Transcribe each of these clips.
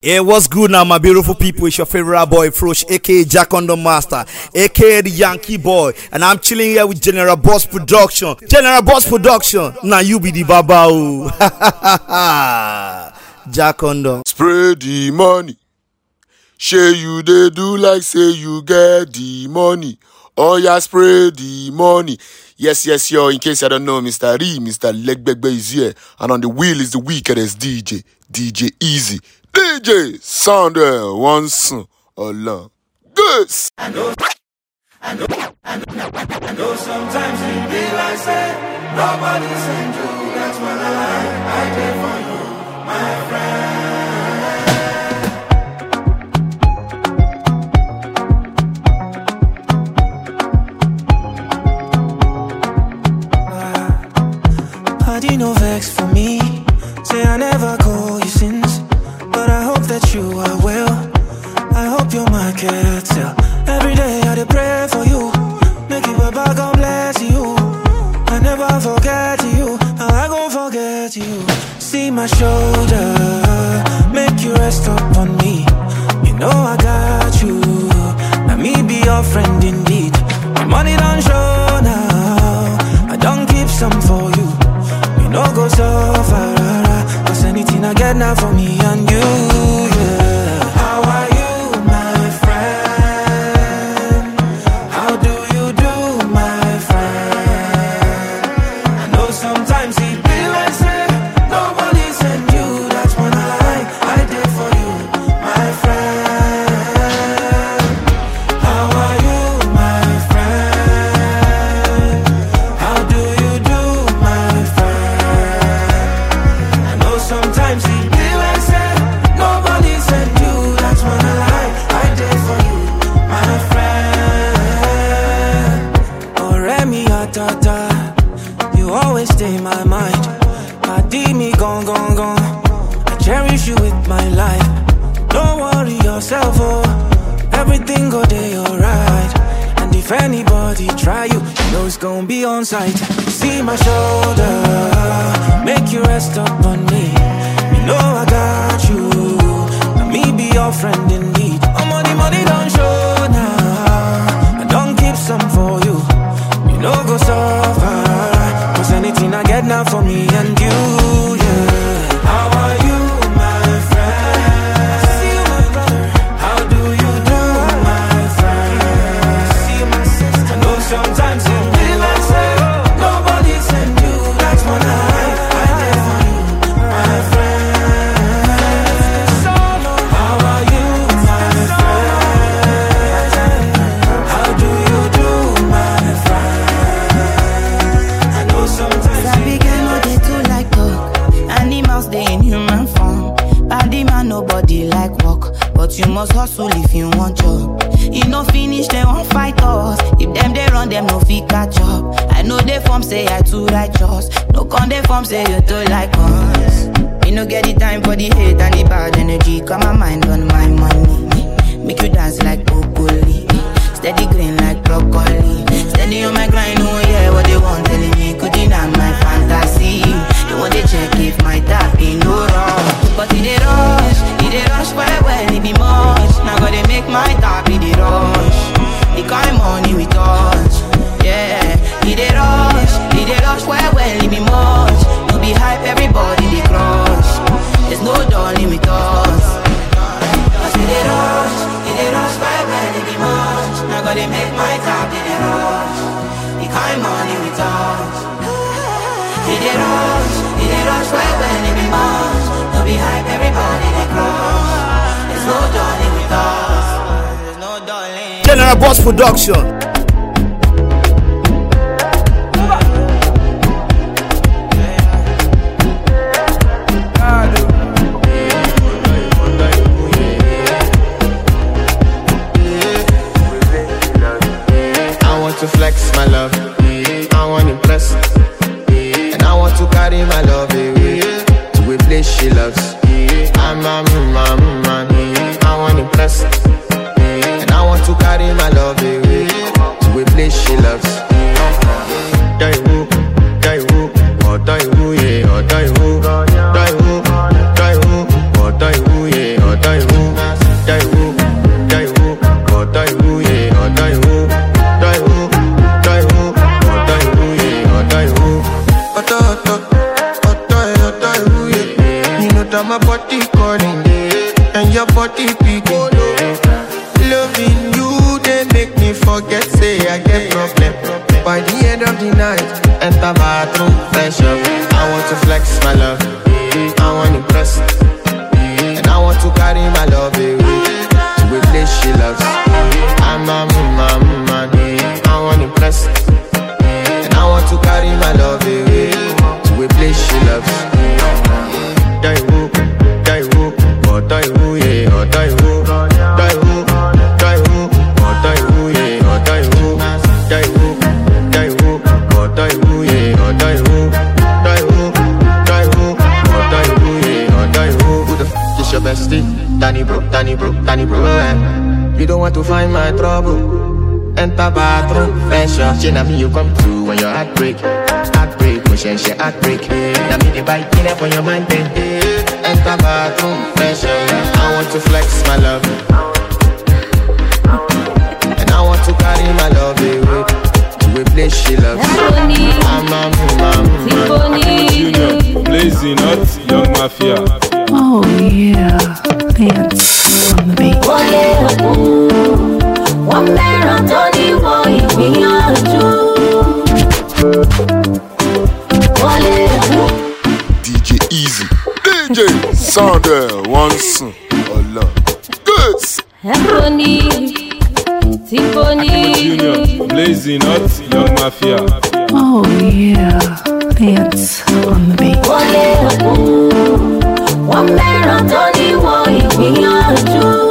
Hey, what's good now, my beautiful people? It's your favorite boy, Frosh, aka Jack on the Master, aka the Yankee Boy, and I'm chilling here with General Boss Production. General Boss Production, now you be the babao. Jack on the. Spray the money. Shey you dey do like say you get the money. Oh yeah, spray the money. Yes, yo. In case I don't know, Mr. Ree, Mr. Legbegbe is here, and on the wheel is the wickedest DJ, DJ Easy. DJ Sound one son along. This. I know sometimes it be like say nobody send you. That's when I did for you, my friend. Party no vex for me. Say I never call you since. But I hope that you are well. I hope you're my caretaker. Every day I dey pray for you. Make you Baba God bless you. I never forget you. How I gon' forget you? See my shoulder, make you rest up on me. You know I got you. Now me be your friend indeed. My money don't show now. I don't keep some for you. You know go so far. Cause anything I get now for me and you, yeah. How are you, my friend? How do you do, my friend? I know sometimes it be like say nobody send you. That's when I did for you, my friend. How are you, my friend? How do you do, my friend? Sometimes it be like say nobody send you. That's when I did for you, my friend. Oh, Remy Atata, you always stay in my mind. Padi me gone. I cherish you with my life. Don't worry yourself, oh. Everything go day alright. And if anybody try you, you know it's gonna be on sight. See my shoulder, make you rest up on me. You know I got you. Now me be your friend indeed. Oh, money don't show now. I don't keep some for you. You know go so far. Cause anything I get now for me and you, yeah. How are you, my friend? See you, my brother. How do you do, my friend? See you, my sister. I know sometimes it be like say nobody send you. That's when I did for you, my friend. How are you, my friend? How do you do, my friend? I know sometimes I begin what they do like dog. Animals they in human form. Body man nobody like walk. But you must hustle if you want job. You no finish they won't fight us. If them they run them no fit catch up. I know they form say I too righteous. No con they form say you too like us. Me no get the time for the hate and the bad energy. Got my mind on my money. Make you dance like broccoli. Steady green like broccoli. Steady on my grind, oh yeah, what they want telling me. Could deny my fantasy. They want to check if my tap ain't no wrong. But it rush well, it be much. Now gotta make my tap in the rush. The kind money we touch, yeah. It rush well, it be much. No be hype, everybody they crush. There's no darling with us. Cause it rush well, it be much. Now gotta make my tap in the rush. The kind money we touch. It rush well, it be much. No be hype, everybody they crush. There's no darling with us. There's no darling. General Boss Production. I want to flex my love. I want to impress. And I want to carry my love away to a place she loves. I'm a man. I want to impress. And I want to carry my love away body big. Loving you, they make me forget, say I get problem. By the end of the night, enter bathroom, fresh up. I want to flex my love, I want to impress, and I want to carry my love away to a place she loves. I'm a man, I want to impress, and I want to carry my love away to a place she loves. Die woo, oh die woo, yeah, oh die woo, die woo, oh die woo, yeah, oh die woo, die woo, oh die woo, yeah, oh die woo, die woo, oh die woo, yeah, oh die woo. Who the f*** is your bestie? Danny bro, eh? You don't want to find my trouble. Enter bathroom, fresh up. She na me you come through when your heartbreak, pushing she heartbreak. Na me the bite in up on your mind, then. Enter bathroom, fresh up. I want to flex my love, and I want to carry my love away to a place she loves. Junior, Blazing Hot, Young Mafia. Oh yeah, dance on the beat. One man Tony boy, we are DJ Easy, DJ Sounder, once, Allah, good. Junior, Blazing Hot, Young Mafia. Oh yeah, dance on the beat. One man Tony boy, we are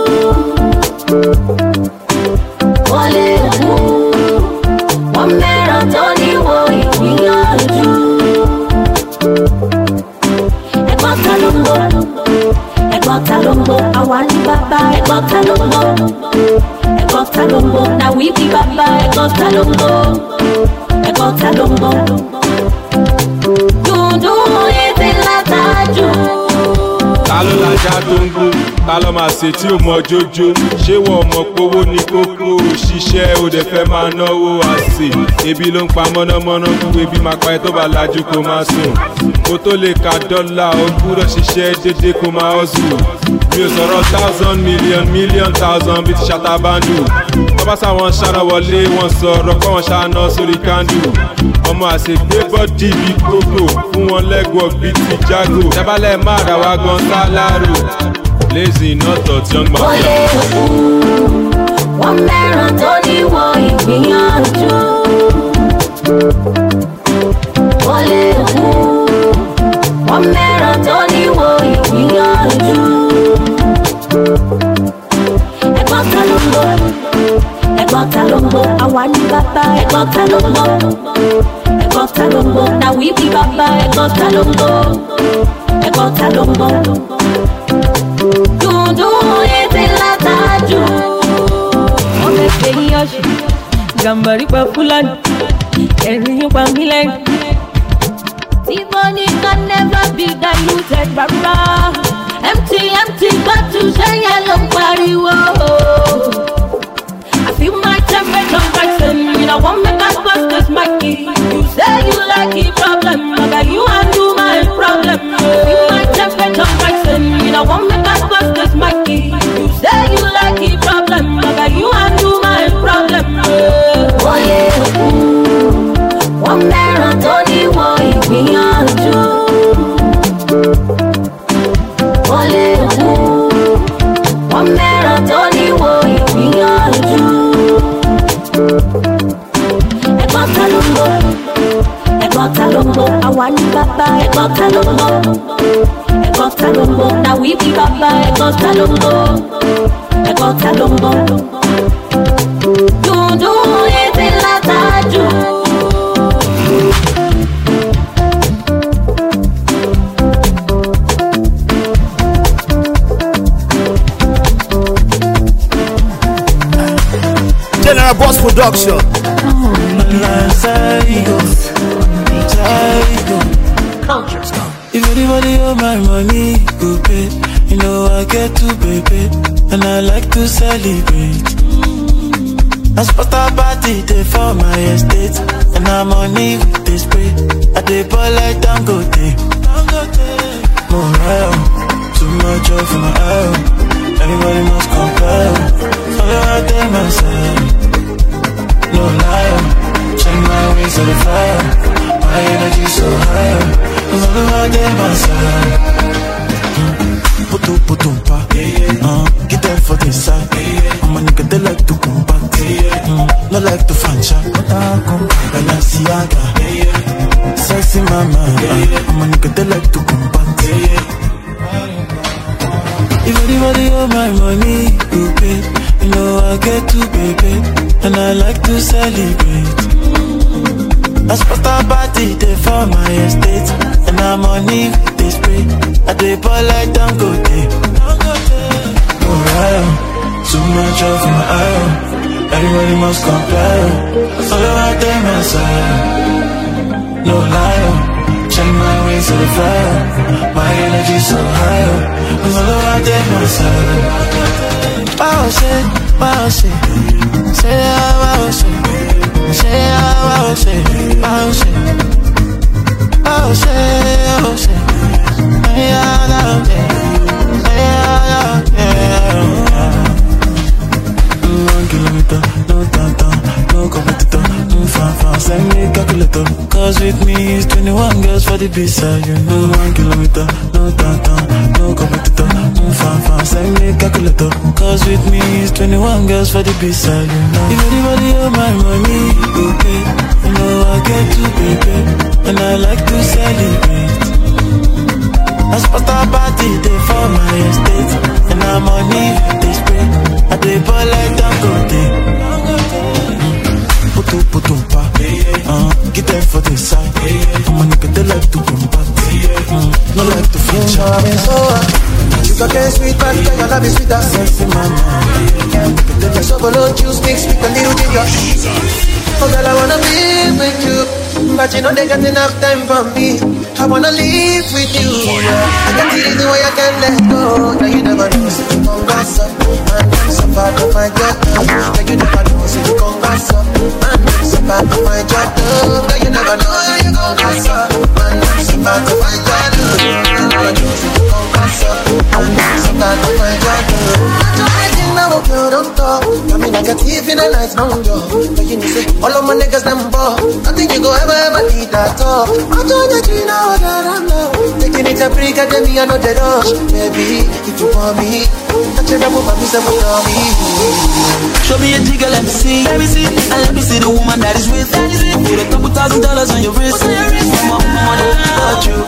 one man Tony boy, we are Talombo, I want Baba, I got Talombo, now we be Baba, I got Talombo, do it like I do. Ta ló lajà tó ń gbó, ta ló máa ṣe tí ò mọ jójó. Ṣé wọ́n mọ̀ pówó ní kókó, òṣìṣẹ́ ò dẹ̀ fẹ́ máa náwó àsè. Ebi ló ń pa mọ́nàmọ́ná, kú ebi máa pa ẹ́ tó bá lajú kó máa sùn. Kó tó lè ka dọ́là, ó gbúdọ̀ ṣiṣẹ́ dédé kó máa hustle. Mi ò sọ̀rọ̀ 1,000 million thousand bíi ti ṣàtàbándù. Wọ́n bá sáwọn ṣáná wọlé, wọ́n sọ̀rọ̀ kọ́ wọn ṣáná sórí kándù. Ọmọ àṣegbé bọ́dì bíi kókò, fún wọn lẹ́gbọ̀ọ́ bíi ti jágò. Jábálẹ̀ má ra wa gan sálárò. Blazing Hot, Young Mafia. Wọ́n mẹ́ràn tó ní wọ ìgbìyànjú. Wọ́n mẹ́ràn tó ní wọ ìgbìyànjú. Ẹ̀gbọ́n Talombo, àwa ní bàbá ẹ̀gbọ́n Talombo, now we be bàbá ẹ̀gbọ́n Talombo. Dundun ètè látàjú. Wọ́n fẹ́ fẹ́ yí ọ̀ṣun, gàmbàrí pa Fúlàní, ẹ̀rín pa mílẹ̀nì. Money can never be diluted, bàbá. Empty, got to say hello, pariwo. I feel my temperature rising, you know, one make us bust this Mikey. You say you like the problem, but you undo my problem. I feel my temperature rising, you know, one make us bust this Mikey. You say you like the problem, but you undo my problem. Oh yeah, one man Tony boy, we are two. One man Tony boy, we are two. Ẹ̀gbọ́n Talombo, àwa ní bàbá ẹ̀gbọ́n Talombo, now we be bàbá ẹ̀gbọ́n Talombo. Dundun ètè látàjú. General Boss Production. If anybody owe my money, go pay. You know I get to baby, and I like to celebrate. I spot a party day for my estate, and I'm money with this spray. I dey ball like Dangote. More too much of my own. Everybody must compare. All I tell myself, no lie. Change my ways to the fire. My energy so high. All I tell myself. Putu-putu-pa, get there for this side. I'm a nigga, they like to come back. No like to fancha, Balenciaga, sexy mama. I'm a nigga, they like to come back. If anybody owe my money, you pay. You know I get to baby, and I like to celebrate. I spot a party there for my estate, and I'm on it, they spray. I dey ball like Dangote. No rhyme, too much of my iron. Everybody must comply. All I tell myself, no lie. Change my ways to the fire. My energy so high. All I tell myself. Wow, shit, wow, shit. Say wow, shit. Say wow, shit, wow, shit. Oh shit, oh shit. Yeah, yeah, yeah. 1 kilometer, no tanta, no competitor, no fan, send me a calculator. Cause with me is 21 girls for the B-side, you know. 1 kilometer, no tanta, no competitor, no fan, send me a calculator. Cause with me is 21 girls for the B-side, you know. If anybody owe my money, okay. You know I get to baby, and I like to celebrate. I spot a party there for my estate, and I'm on it, they spray. I dey ball like Dangote. Putu-putu-pa, get there for this side. I'm a nigga, they like to come back. No like to feature. You got that sweet body, and your love is sweeter. Sexy mama. The chocolate juice mixed with a little ginger. Oh girl, I wanna be with you, but you know they got enough time for me. I wanna live with you. I can't see the way I can let go. Now you never know, so you gon' gas up, and I'm so far to my job. Now you never know, so you gon' gas up, and I'm so far to my job. Now you never know, so you gon' gas up, and I'm so far to my job. You never know, so you gon' gas up, and I'm so far to my job. Now don't talk. I mean, I got teeth in a nice round door. But you say, all of my niggas them ball. Nothing you go ever need at all. I'm doing that you know that I'm low. Taking it a break, I tell me I know the rush. Baby, if you want me, touch it up with me, say for me. Show me a jiggle, let me see. And let me see the woman that is with. Put a couple $1,000 on your wrist. Mama, touch you.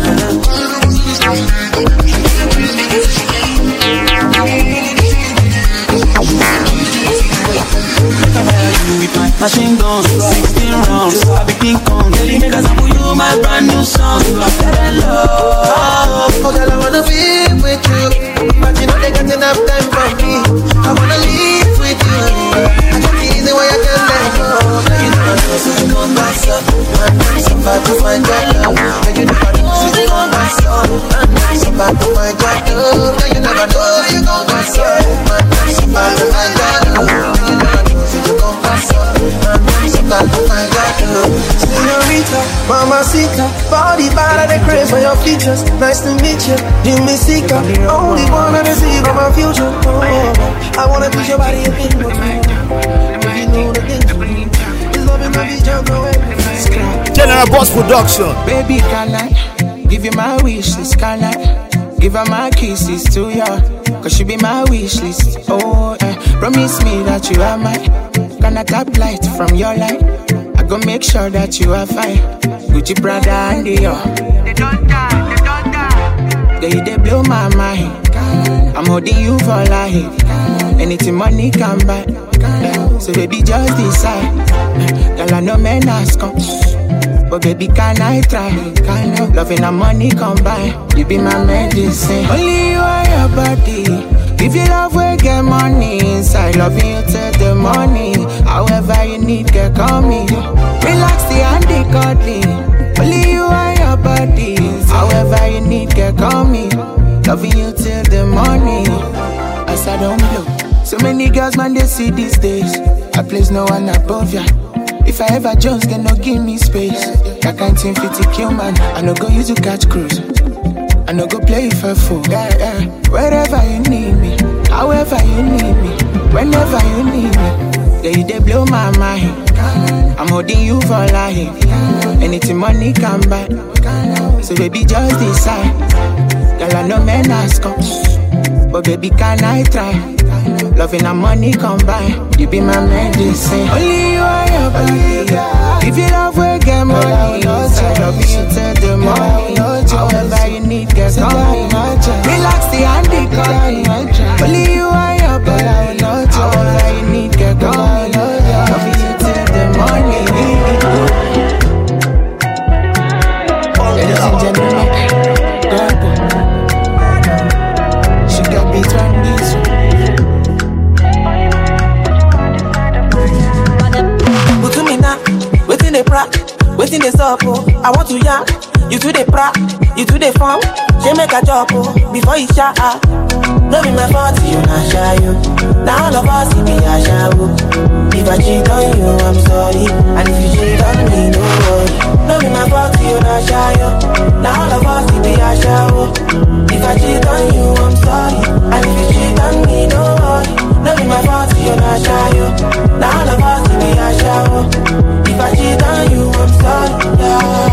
With my machine gun, 16 rounds, I be King Kong. Telling me cause I'm for you, my brand new song. Oh girl, I wanna be with you, but you know they got enough time for me. I wanna live with you. I can't see the way I can let go. Now you never know, so you gon' pass up, and I'm so far to find your love. Now you never know, so you gon' pass up, and I'm so far to find your love. Now you never know, so you gon' pass up, and I'm so far to find your love. Now you never know, so you gon' pass up, and I'm so far to find your love. Señorita, mamacita, body bad and I crave for your features. Nice to meet you, you me seeker. Only wanna receive of my future. Oh, I wanna push your body a bit more. But you know the thing to me is loving my vision. General Boss Production. Baby, can I give you my wish list? Can I give her my kisses to you? Cause she be my wish list. Oh, promise me that you are mine. Can I tap light from your light? I go make sure that you are fine. Gucci, Prada, and Dior. They don't die. Girl, you they blow my mind. I'm holding you for life. Anything money can buy. So baby, just decide. Girl, I know men ask come. But baby, can I try? Loving and money combine. You be my medicine. Only you are your body. If you love, we get money inside. Loving you till the morning. However you need, get call me. Relax the handy cuddling. Only you and your body. However you need, get call me. Loving you till the morning. As I don't blow. So many girls, man, they see these days. I place no one above ya. If I ever Jones, can not give me space. That kind thing fit to kill, man. I no go use to catch cruise. I no go play for fool. Yeah. Wherever you need me, I Whenever you need me, whenever you need me, yeah, you they blow my mind. I'm holding you for life. Anything money can buy. So baby, just decide. Girl, I know men ask us, but baby, can I try? Loving and money combine. You be my medicine. Only you are your body. If you love, we get money. I love you till the morning. However you need, get money. Relax the handy call. Only you are your body. However you need, get money. Love you till the morning. Ladies and gentlemen, she got beat on this. But to me now, waiting the pra, waiting the stop. I want to ya, you to the pra, you to the farm. She make a job before you shot. No be my fault, you not shy you. Now all of us be a show. If I cheat on you, I'm sorry. And if you cheat on me, no worry. No be my fault, you not shy you. Now all of us be a show. If I cheat on you, I'm sorry. And if you cheat on me, no worry. No be my fault, you not shy you. Now all of us be a show. If I cheat on you, I'm sorry. Yeah.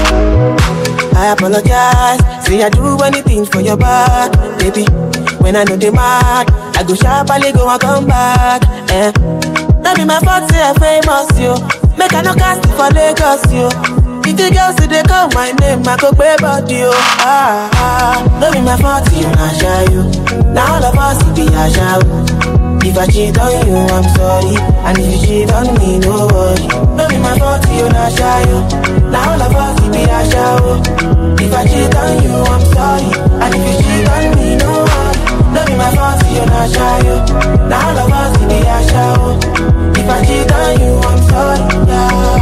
I apologize. Say I do anything for your back, baby. When I know they mad, I go sharply go and come back. That be my fault, say I famous, yo. Make I no cast it for Lagos, yo. If the girls say they call my name, I go pay body, yo. That be my fault, you not shy, yo. Now all of us be a show. If I cheat on you, I'm sorry. And if you cheat on me, no worry. That be my fault, you not shy, yo. Now all of us be a show. If I cheat on you, I'm sorry. And if you cheat on me, no worry. No be my fault, you're not shy, yo. Now all of us be a show. If I cheat on you, I'm sorry, yeah.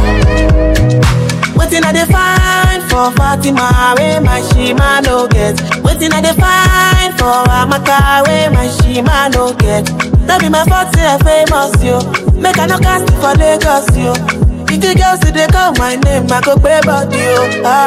Waiting at the fine for Fatima, where my shima no get. Waiting at the fine for Amaka, where my shima no get. No be my fault, say I famous, yo. Make I no cast it for Lagos, yo. If the girls say they call my name, I go pay body, yo.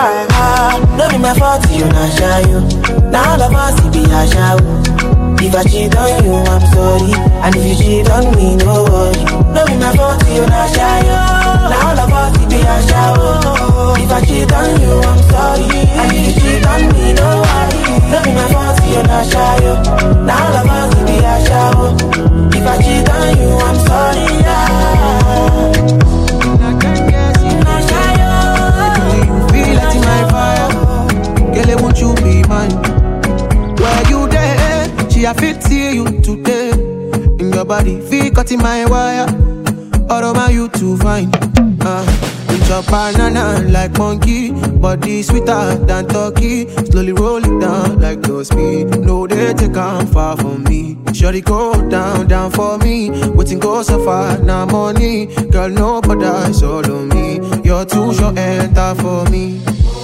No be my fault, you not shy, yo. Now all of us be a show. If I cheat on you, I'm sorry. And if you cheat on me, no worry. No be my fault, you not shy, yo. Now all of us be a show. If I cheat on you, I'm sorry. And if you cheat on me, no worry. No be my fault, you not shy, yo. Now all of us be a show. If I cheat on you, I'm sorry, yeah. Feel it in my fire. Girl, won't you be mine? Where you there? She a fit see you today. In your body, feel cut in my wire. All over you to find. With your banana like monkey. Body sweeter than turkey. Slowly roll it down like no speed. No, they take on far from me. Shorty go down, down for me. Waiting go so far, now money. Girl, nobody is all on me. You're too short, enter for me.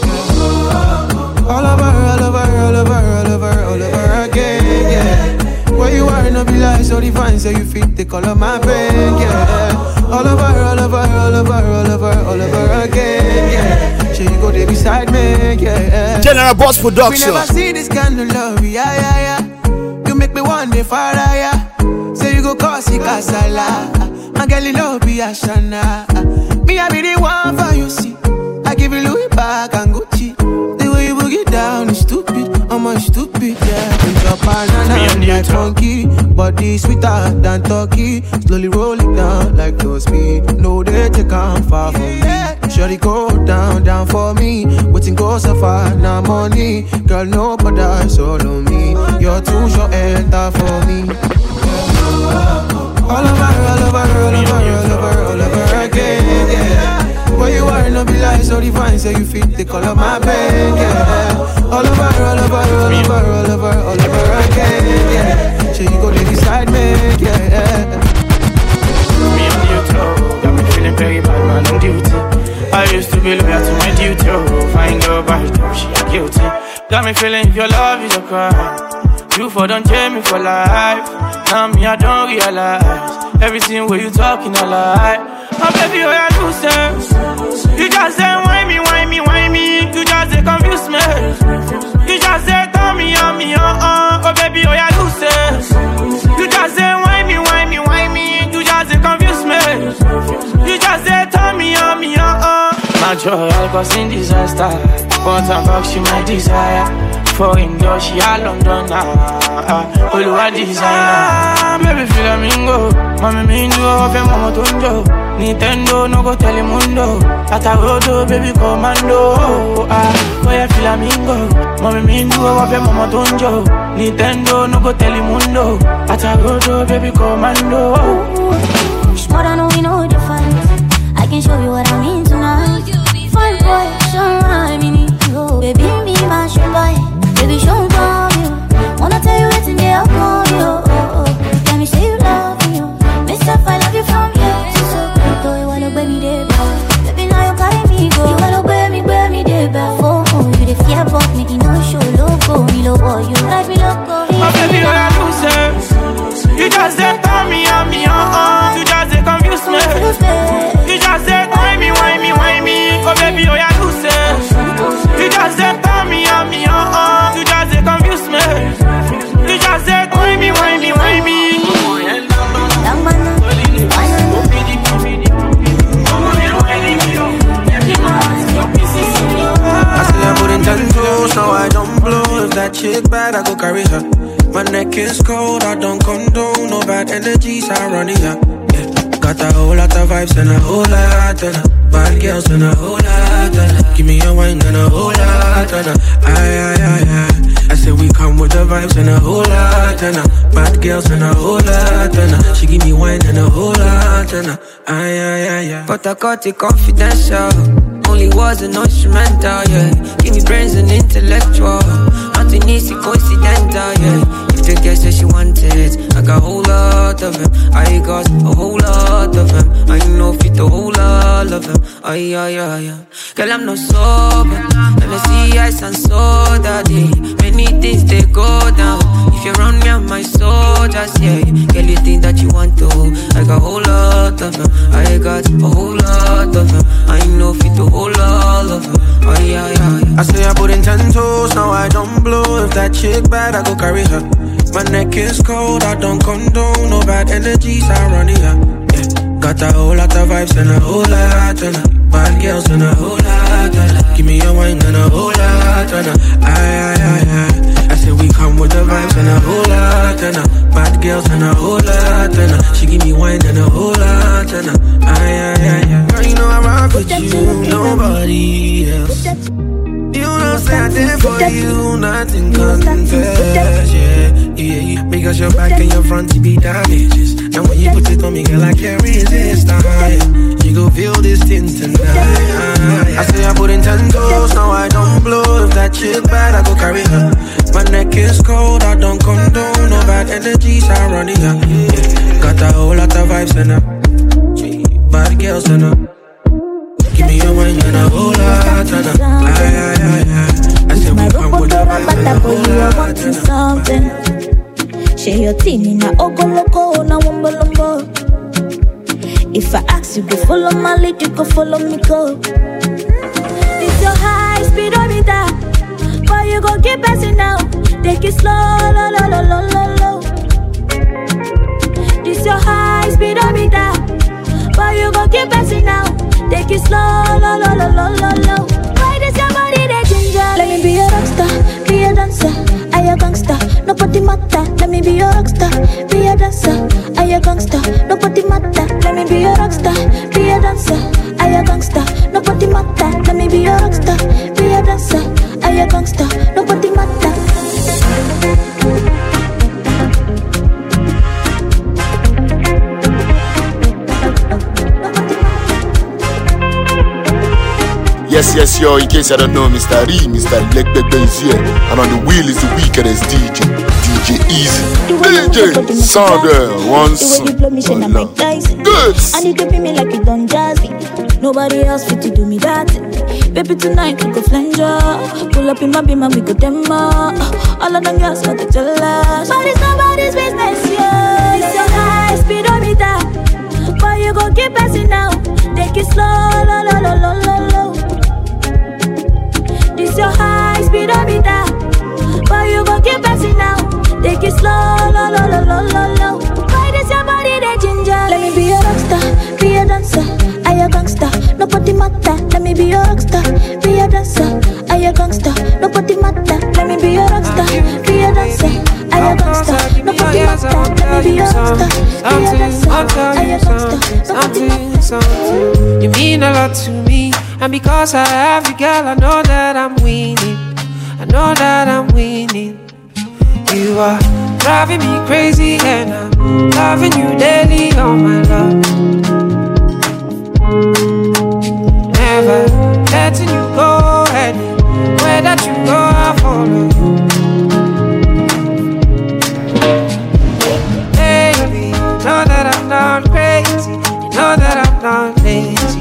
All over, all over, all over, all over, all over again, yeah. Where you are, no be like so divine, so you fit the color my brain, yeah. All over, all over, all over, all over, all over again, yeah. So you go there beside me, yeah. General Boss Production. We never see this kind of love, yeah, yeah, yeah. You make me one day fire, yeah. Say you go cause it casala. My girl, you love be a shana. Me, I be the one for you, see. I give you Louis back and Gucci. The way you boogie down is stupid. I'm a stupid, yeah. With your banana like monkey. Body sweeter than turkey. Slowly roll it down like no speed. No, they take on far from me. Shorty go down, down for me. Waiting go so far, now money. Girl, nobody is all on me. You're too short, enter for me. All over, all over, all over, all over, all over again, yeah. Where you are, no be like so divine, so you fit the color my brain, yeah. All over, all over, all over, all over, all over again, yeah. So you go there beside me, yeah. Me and you too, got me feeling very bad, man, on duty. I used to be loyal to my duty, find your body, she a guilty. Got me feeling if your love is a crime. You for don't change me for life. Now me I don't realize everything where you talking a lie. Oh baby, oh yeah, do sense. You just say why me, why me, why me. You just say confuse me. You just say tell me, oh me, oh. Oh baby, oh yeah, do sense. You just natural, causing disaster. Want to back, she my desire. For indoor, she a Londoner. Oluwa designer. Baby, flamingo. Mami, me do off and mama tunjo. Nintendo, no go telemundo. Atarodo, baby, commando. Boy, flamingo. Mami, me do off and mama tunjo. Nintendo, no go telemundo. Atarodo, baby, commando. More than we know different. I can show you what I mean tonight. Fine boy, show I mean you. Baby, be my sugar. Baby, show me. Wanna tell you what's in there for you. Let me say you love me. Myself, I love you from you. So good, though you wanna baby there, baby, now you carry me go. You wanna wear me there, for you the fear about me, no show logo. Me logo, you like me logo. My baby, all I do say, you just say tell me, you just say confuse me. You just say why me. Oh baby, all I do say, you just say tell me, you just say confuse me. You just say why me. I say I put in 10 toes, now I don't blow. If that chick bad, I go carry her. My neck is cold, I don't condone. No bad energies, I run it up. Yeah. Got a whole lot of vibes and a whole lot of bad girls and a whole lot of. Give me a wine and a whole lot of. I say we come with the vibes and a whole lot of bad girls and a whole lot of. She give me wine and a whole lot of. But I got it confidential. Only was an instrumental, yeah. Give me brains and intellectual. Nothing easy, coincidental, yeah. If the girl said she wanted, I got a whole lot of them. I got a whole lot of them. I know fit a whole lot of them. Ay. Girl, I'm not sober. Let me see ice and soda, day. Many things they go down. If you're around me, I'm my soldiers, yeah. Girl, you think that you want to? I got a whole lot of them. I got a whole lot of them. I know fit a whole lot of them. Ay. I say I put in 10 toes, now I don't blow. If that chick bad, I go carry her. My neck is cold, I don't condone. No bad energies, I run it up. Yeah. Got a whole lot of vibes and a whole lot of bad girls and a whole lot of. Give me a wine and a whole lot of. I say we come with the vibes and a whole lot of bad girls and a whole lot of. She give me wine and a whole lot of. Girl, you know I rock with you, nobody else. You don't say I did for you, nothing compares, yeah. Because your back and your front, you be damages. And when you put it on me, girl, I can't resist, you go feel this thing tonight. I say I put in 10 toes, now I don't blow. If that chick bad, I go carry her. My neck is cold, I don't condone. No bad energies, I run it up, yeah. Got a whole lot of vibes and a bad girls and a. Give me a wine and a whole lot of I said we come with the vibes and a whole lot of something. Share your team in a ogoloko na wombolombo. If I ask you to follow my lead, you go follow me go. It's your high speedometer, but you go keep passing now. Take it slow, low. This your high speedometer, but you go keep passing now. Take it slow, low. Why does your body that ginger? Let me be a rockstar, be a dancer, I a gangster, nobody matter. Let me be a rockstar, be a dancer, I a gangster, nobody matter. Let me be a rockstar, be a dancer, I a gangster, nobody matter. Let me be a rockstar, be a dancer, I a gangster, nobody matter. Yes, yo, in case I don't know, Mr. Mr. Legbegbe is here. And on the wheel is the wickedest DJ Easy. DJ Sounder, once. Good. I need to be me like you done jazzy. Nobody else fit to do me that. Baby, tonight we go flanger. Pull up in my beam and we go demo. All of them girls got the jealous. But it's nobody's business, yeah. It's your high speedometer, but you gon' keep passing now. Take it slow, low. This your high speedometer, but you gon' keep passing now. Take it slow, low. Why does your body that ginger? Let me be a rockstar, be a dancer, I a gangster, nobody matter. Let me be a tell you something. I'll tell you something. You mean a lot to me, and because I have you, girl, I know that I'm winning. I know that I'm winning. You are driving me crazy, and I'm loving you daily, oh my love. Never letting you go, anywhere that you go, I'll follow you. Baby, you know that I'm not crazy. You know that I'm not lazy.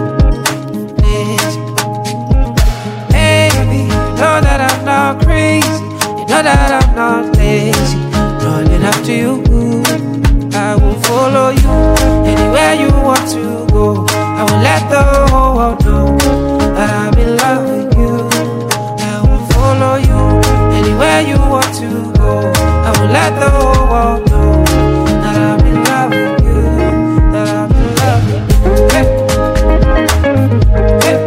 Baby, you know that I'm not crazy. You know that I'm not lazy. Running after you, I will follow you anywhere you want to go. I will let the whole world know that I'm in love with you. I will follow you anywhere you want to go. I will let the whole world know that I'm in love with you. That I'm in love with you. Hey. Hey.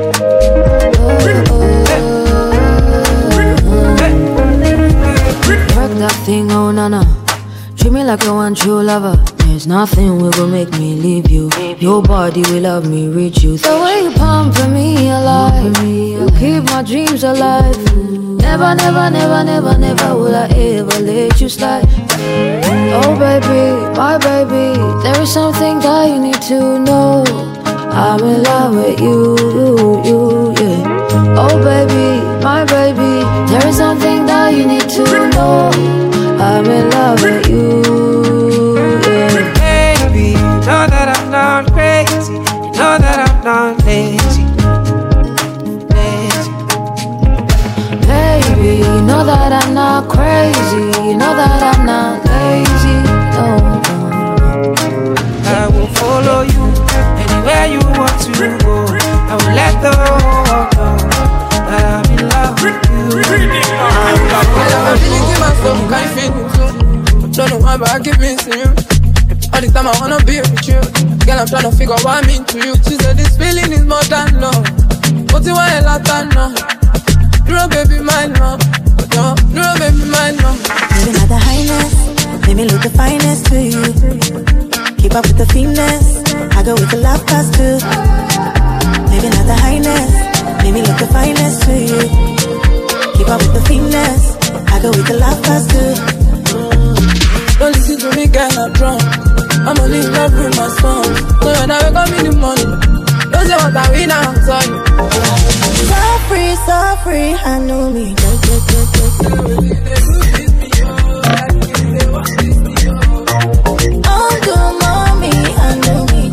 Work that thing, oh nana. Treat me like a one true lover. There's nothing will make me leave you. Nobody will love me, reach you. The way you pump me alive, you keep my dreams alive. Never, never, never, never, never will I ever let you slide. Oh baby, my baby, there is something that you need to know. I'm in love with you, yeah. Oh baby, my baby, there is something that you need to know. I'm in love with you, yeah. Baby, you know that I'm not crazy. You know that I'm not lazy. Baby, you know that I'm not crazy. You know that I'm not lazy. No. I will follow you anywhere you want to go. I will let the whole world know that I'm in love with you. I'm feeling myself, kind of feeling too. I'm trying to run, but I keep missing you. All the time I wanna be with you. Girl, I'm trying to figure out what I mean to you. She said this feeling is more than love. But you want a lot of love. No, baby, my love. No, baby, my love. Living at the highness, let me look the finest to you. Keep up with the finesse, I go with the love past too. Living at the highness, let me look the finest to you. Keep up with the finesse, I go with the love past too. Don't listen to me, girl, I'm drunk. I'm only in love with my song. So when I wake up in the morning, don't say what I win, I'm sorry. So free, I know me. Oh, good mommy, I know me.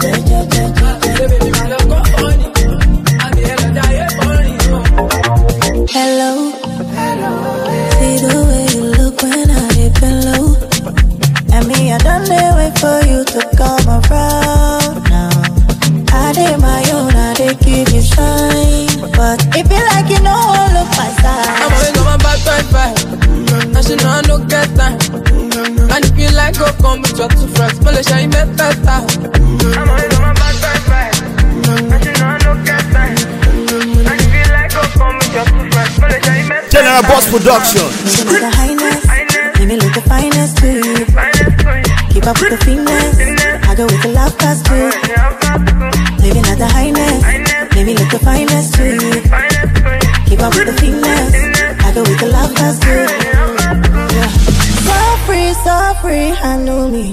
Hello, see the way you look when I dip low. And me, I done wait for you to come around now. I did my own, I did give you shine. But it feel like you know all of my side. I'm always on my back, vibe. Now she know I don't get time. And if you like, go come, but you're too fresh. But let's shine better. I'm always on my back, vibe. Now she know I don't get time. And if you like, go come, but you're too fresh. But let's shine better. General Boss Production. She know the highness, let me look the finest to you. Keep up with the finesse, I go with the love past too. Living at the highness, let me look the finest to you. Keep up with the finesse, I go with the love past too. Yeah. So free, I know me.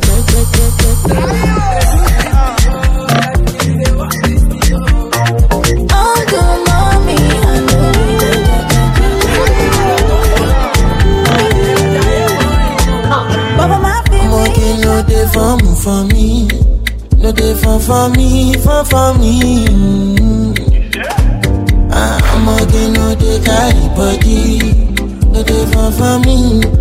Oh, good mommy, I know me. Baba, my baby. Okay, no day for me. No day for me. I'm okay, no day carry body. No day for me.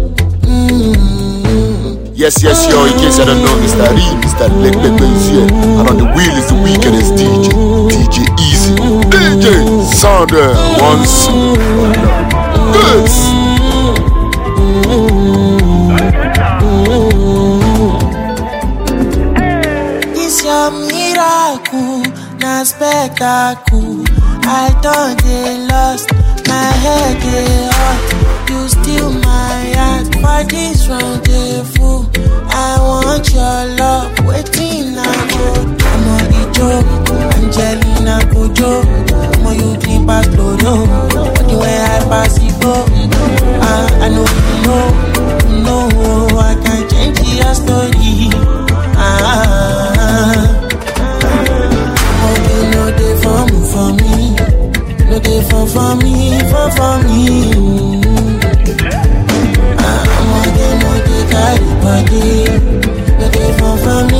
Yes, yo, in case I don't know, Mr. Mr. Legbe is here. And on the wheel is the wickedest DJ Easy. DJ Sounder once. This. It's your miracle, not spectacle. I thought they lost, my head they hot. You steal my heart for this rendezvous. I want Without your love, waiting I go. I'm on the joke, Angelina Kojo. I'm on you clean back low, no. But the way I pass it go, I know you know. No, I can change your story. Oh, you know they for me. No, they for me. I'm on the no, they carry body. No, they for me.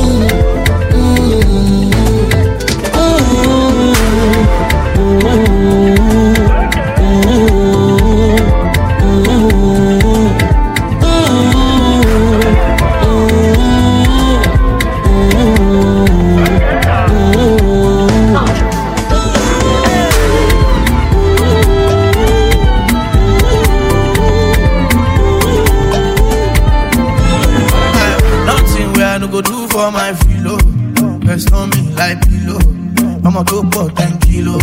For my filo, rest on me like pillow. I'ma go for 10 kilo.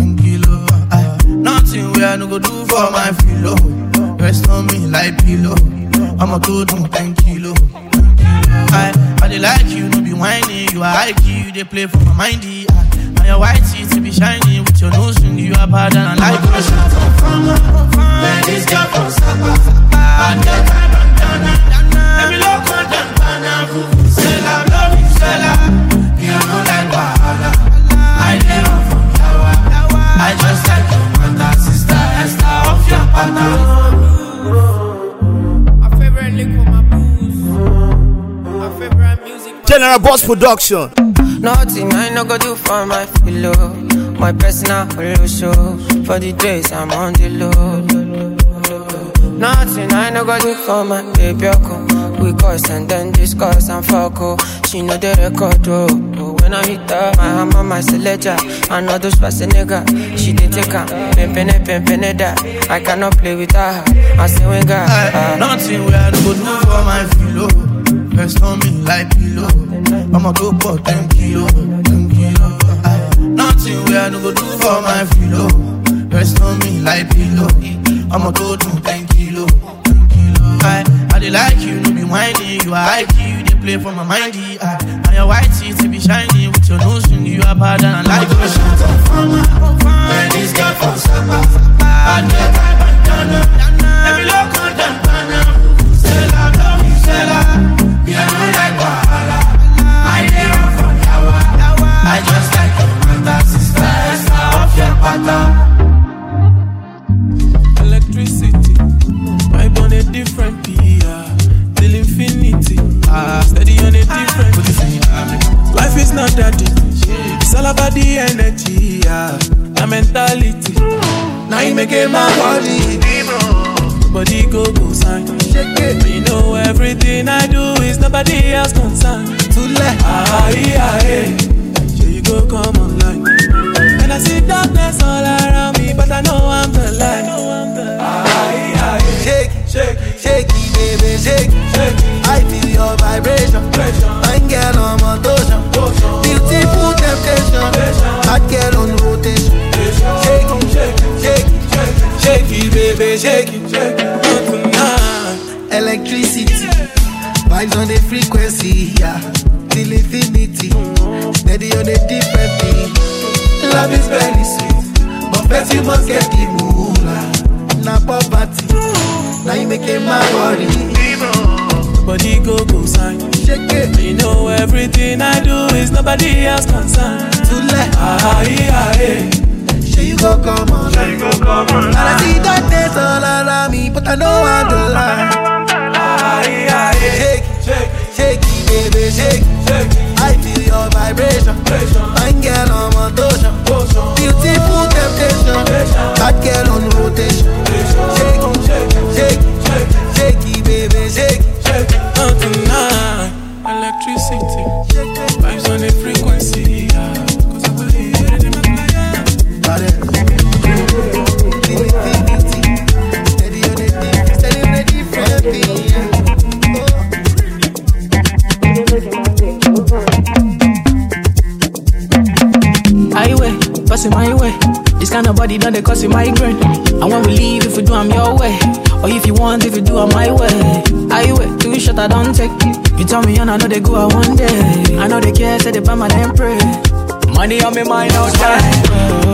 Nothing where I no go do for my filo. Rest on me like pillow. I'ma go do 10 kilo. I dey like you, no be whiny. You are high key, you dey play for my mindy. And your white teeth be shiny with your nose ring. You are bad and I like you. Man, this girl from Sapa. I get my bandana. Let me look on them banana. Sella, love you, Sella. You know like Wahala. I never from Yawa. I just like your mother, sister, Esther of your partner. My favorite lick for my booze. My favorite music. General Boss Production. Nothing I no go do for my pillow. My personal holo show. For the days I'm on the low. Nothing I no go do for my baby. We cuss and then discuss and fuck. She know the record. When I hit her, my hammer, my selector. I know those pass a nigga. She did take her. Pimpin' that. I cannot play with her. I say when God. Nothing where I no go do for my filo. Rest on me like pillow. I'ma go for 10 kilo. Nothing where I no go do for my filo. Rest on me like pillow. I'ma go do 10 kilo. I dey like you, no be whiny. You are high key, you dey play for my mindy. And your white teeth be shiny with your nose ring. You are bad and I like you. Man, this girl from Sapa. I get my bandana. Let me look on them banana. Sella, love you, Sella. You know like Wahala. I never from Yawa. I just like your mother, sister, Esther of your partner. Electricity, vibe on a different PR, till infinity. Steady on a different. Life is not that deep. It's all about the energy, the mentality. Now you make it my body. Body go sign. Shake it. You know everything I do is nobody else concerned. To let so you go come online. And I see darkness all around me, but I know I'm the light. Shake it, baby, shake it. I feel your vibration. Fine girl on motion. Beautiful temptation. Hot girl on rotation. Shake it, baby, shake it. Electricity, vibes on the frequency, till infinity. Steady on a different beat. Love is very sweet, but first you must get the moolah. Na poverty, now you making my body. Body go sign. Shake it. You know everything I do is nobody else concerned. To let you go come on. And I see darkness all around me, but I know I'm the light. Shake it, baby, shake it. I feel your vibration. Fine girl on motion. Beautiful temptation. Hot girl on rotation. Shake it, baby, shake it. Not tonight, electricity. Vibes on a frequency. Passing my way. This kind of body done they cause you migraine. And when we leave, if we do, I'm your way. Or if you want, if you do, I'm my way. I way to too short, I don't take you. You tell me, and I know they go out one day. I know they care, say they buy my damn pray. Money on me mind all time.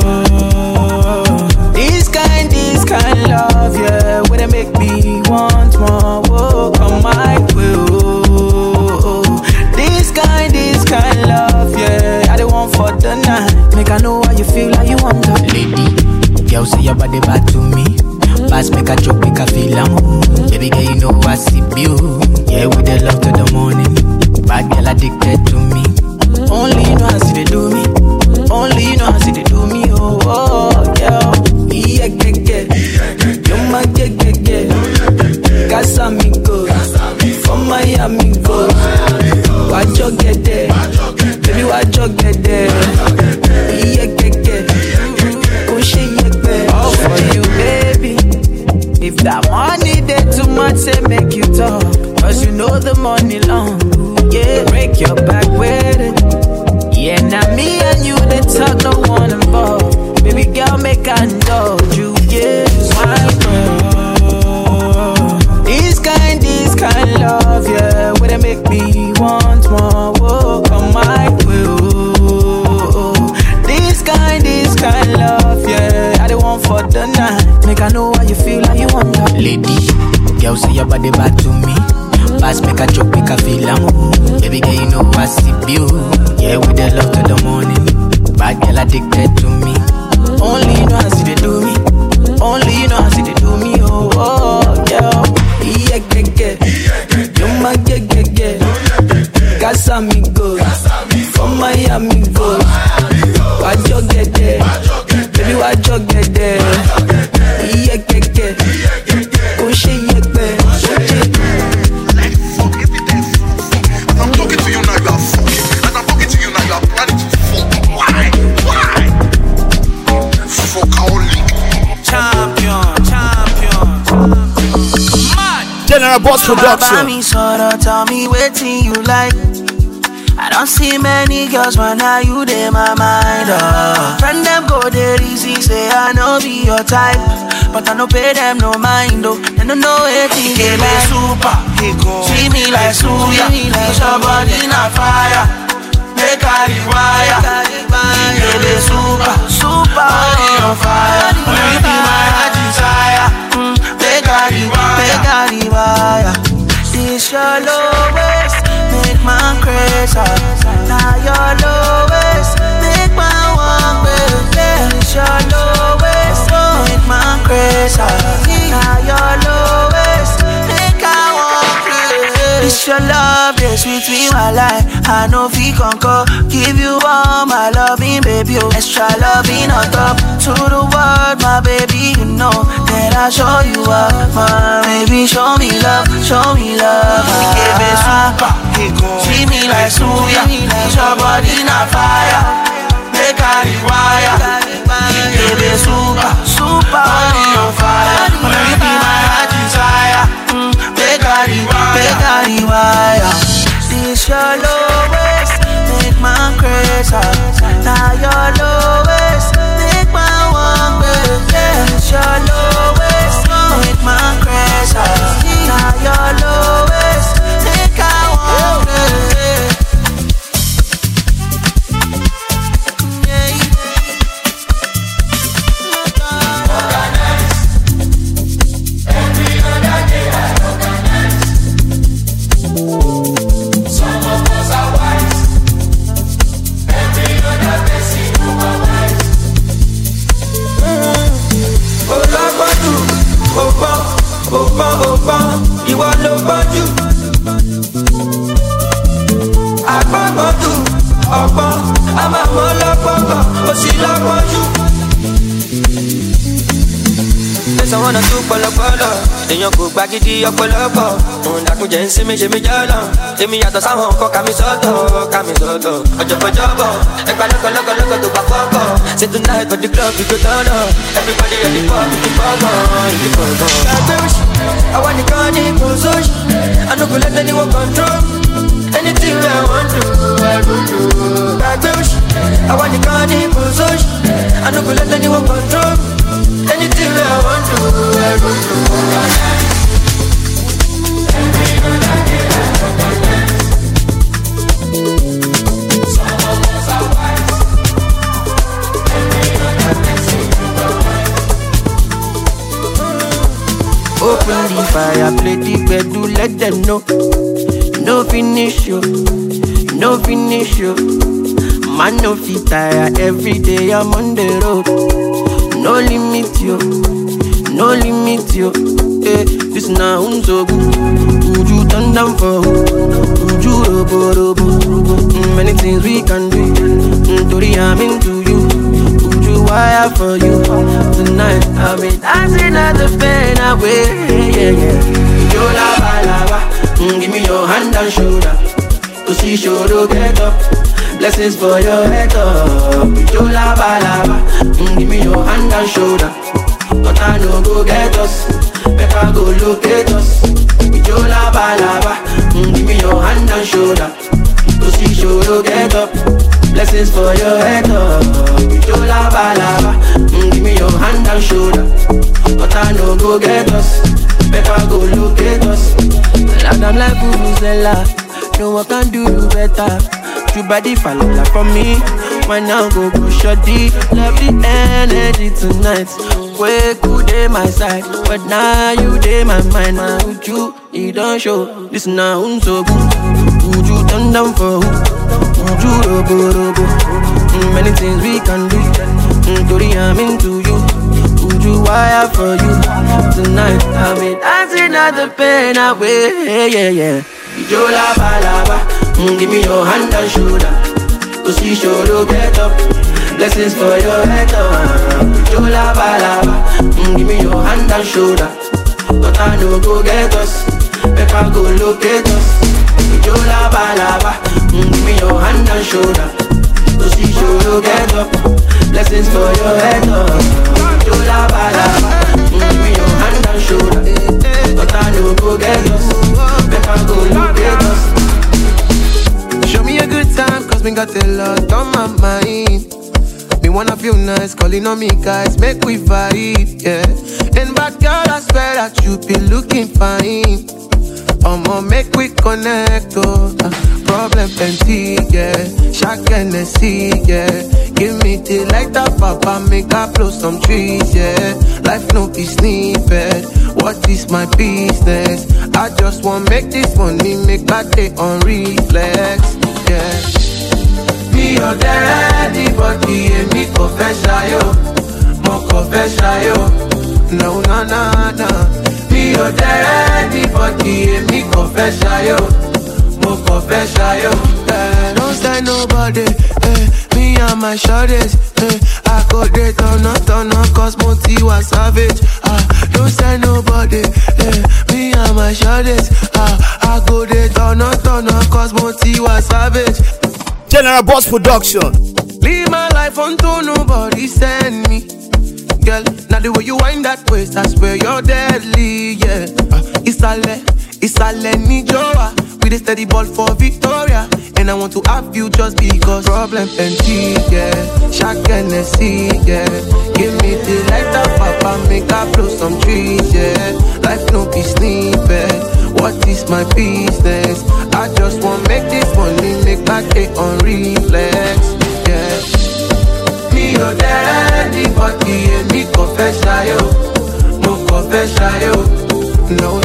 This kind love, yeah, where they make me want more. Whoa, come my way. Oh. This kind love, yeah, I don't want for the night. Make I know how you feel, like you want to. Lady, girl say your body back to me. Pass make a joke, make a feel I'm baby girl, you know I see you. Yeah, with the love to the morning. Bad girl addicted to me. Only you know how see they do me. Only you know how see they do me. Oh, girl. Yeah. You're my yeah. Casamigos. From Miami goes. Why you get there? Baby, why you get there? Yeah. All for you, baby. If that money there too much, say make you talk. Cause you know the money long. Yeah, break your back with it. Yeah, now me and you, they talk, no one involved. Baby girl, make I indulge you. Yeah, my girl. This kind love, yeah, where they make me want more. Whoa, come my way. Oh. This kind love, yeah, I don't want for the night. Make I know how you feel, like you want that. Lady, girl say your body back to me. Pass make a joke, make a feel I'm baby girl, you know I see you. Yeah, with the love to the morning. Bad girl addicted to me. Only you know how see they do me. Only you know how see they do me. Oh, girl. Yeah. You're my yeah. Casamigos. From Miami goes. Why you get there? Baby, why you get there? Yeah. Go she yeah. I'm talking to you now, you are fucking. And I'm talking to you now, you are planning to fuck. Why? Fuckaholic. Champion. General Boss Production. Tell me waiting you like. I don't see many girls, but now you dey my mind. Friend them go there easy, say I know be your type, but I no pay them no mind. They don't know anything. Give me super, see me like Suya. Push your body na fire, make I rewire. Give me super body on fire. You be my heart desire, make I rewire. This your lowest, make my crazy. Now your lowest, make my one baby. This your lowest, make my crazy. Now your lowest, make I one crazy. This your love, they sweet me my life. I know if you conquer, give you all my loving, baby. Extra loving on top to the world, my baby. You know that I show you up, my baby. Show me love. Give me super, see me like Suya. Push your body na fire, make I rewire. Give me super body on fire. You be my heart desire, make I rewire. This your lowest, make my crazy. Now your lowest, make my one baby. This your lowest, make my crazy. Now your lowest, make I one baby. Every other day I organize. Some of us are wise. Every other person who are wise. Ìwọ ló bọ́jú. Agbọ́gbọ́dù ọgbọ́n, a máa mọ́ lọ́gbọ́gbọ́, ó sì lọ́gbọ́jú. Fẹsẹ̀ wọn náà tún pọ̀lọpọ̀lọ, èèyàn kò gba gidi ọ̀pọ̀lọpọ̀. Òun dàkúnjẹ ń sinmi ṣe mí jọ́lọ̀, èmi yàtọ̀ sáwọn nǹkan ká mi sọ́tọ̀. Ọjọ́bọ̀jọ́bọ̀, ẹgbà lọ́kọ̀lọ́kọ̀ tó bá fọ́kọ̀. Say tonight for the club we go turn up. Everybody ready for the fọ́kọ̀. I want the car in position. I no go let anyone control. Anything I want to, I go do. I want the car in position. I no go let anyone control. Anything I want to, I go do. Every other day. fire, play the bedroom, let them know. No finish you, no finish you. Man no fit tire, every day I'm on the road. No limit you, no limit you. Hey, this now so good. Would you turn down for who? Would you robo? Many things we can do. Tori, I'm into you. Would you wire for you? Tonight I'll be dancing at the pain away. Yeah. Yo lava, give me your hand and shoulder. To see shoulder get up. Blessings for your head up. Yo lava, give me your hand and shoulder. But I know go get us. Better go locate us. Yo lava, give me your hand and shoulder. To see shoulder get up. Blessings for your head up. Yo lava, give me your hand and shoulder. But I know go get us. Better go locate us. And I'm like Vuvuzela. No one can do you better. True body follow like from me. Why now go shorty? Love the energy tonight. Wake good day my side, but now you day my mind. Man, with you don't show. This now so good. Would you turn down for who? Would you robo? Many things we can do. Tori, I'm into you. Would you wire for you? Tonight I'll be dancing at the pain away. Yeah. Yo lava, give me your hand and shoulder. To see shoulder get up. Blessings for your head up. Yo lava, give me your hand and shoulder. But I know go get us. Better go locate us. Yo lava, give me your hand and shoulder. To see shoulder get up. Blessings for your head up. Yo lava, give me your hand and shoulder. But I know go get us. Better go locate us. Show me a good time, cause me got a lot on my mind. Me wanna feel nice, calling on me guys, make we vibe, yeah. And bad girl, I swear that you be looking fine. I'ma make we connect, oh. Problem plenty, yeah. Shock and see, yeah. Give me the light up, papa, make I blow some trees, yeah. Life no be snippet. What is my business? I just want make this money, make my day on reflex, yeah. Me or anybody, me confess yo, mo confess yo. No. Me or anybody, me confess yo, mo confess yo. Don't say nobody, me and my shorties, I go dey turn up, cause Moti was savage. Don't say nobody, me and my shorties, I go dey turn up, cause Moti was savage. General Boss Production. Leave my life until nobody send me. Girl, now the way you wind that waist, I swear you're deadly, yeah. It's a Lenny Joa with a steady ball for Victoria. And I want to have you just because problem plenty, yeah. Shock and see, yeah. Give me the light up, papa, make I blow some trees, yeah. Life no be snippet. What is my business? I just want make this money, make my day on reflex, yeah. Me or anybody, me confess yo, mo confess yo. No.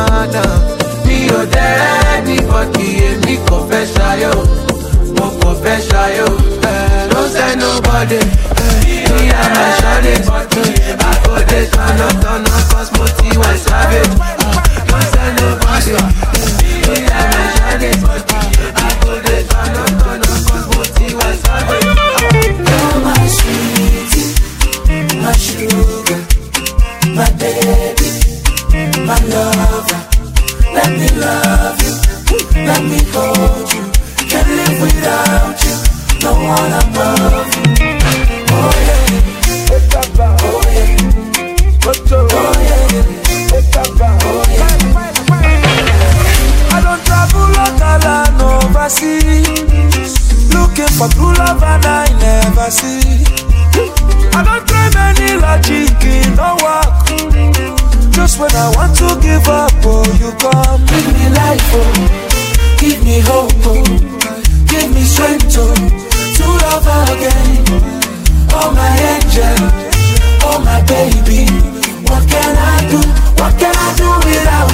Me or anybody, me confess yo, mo confess yo. Don't say nobody, me and my shawty. I go dey turn up, cause Moti was savage. Don't say nobody, me and my shawty. I go dey turn up, cause Moti was savage. You're my sweetie, my sugar, my baby, my lover. Let me love you, let me hold you. Can't live without you, no one above you. Oh yeah, oh yeah, oh yeah, I don't travel like a land overseas, looking for true love and I never see. I don't try many logic in no work. Just when I want to give up, oh, you come. Give me life, oh, give me hope, oh, give me strength, oh, to love again. Oh, my angel, oh, my baby. What can I do? What can I do without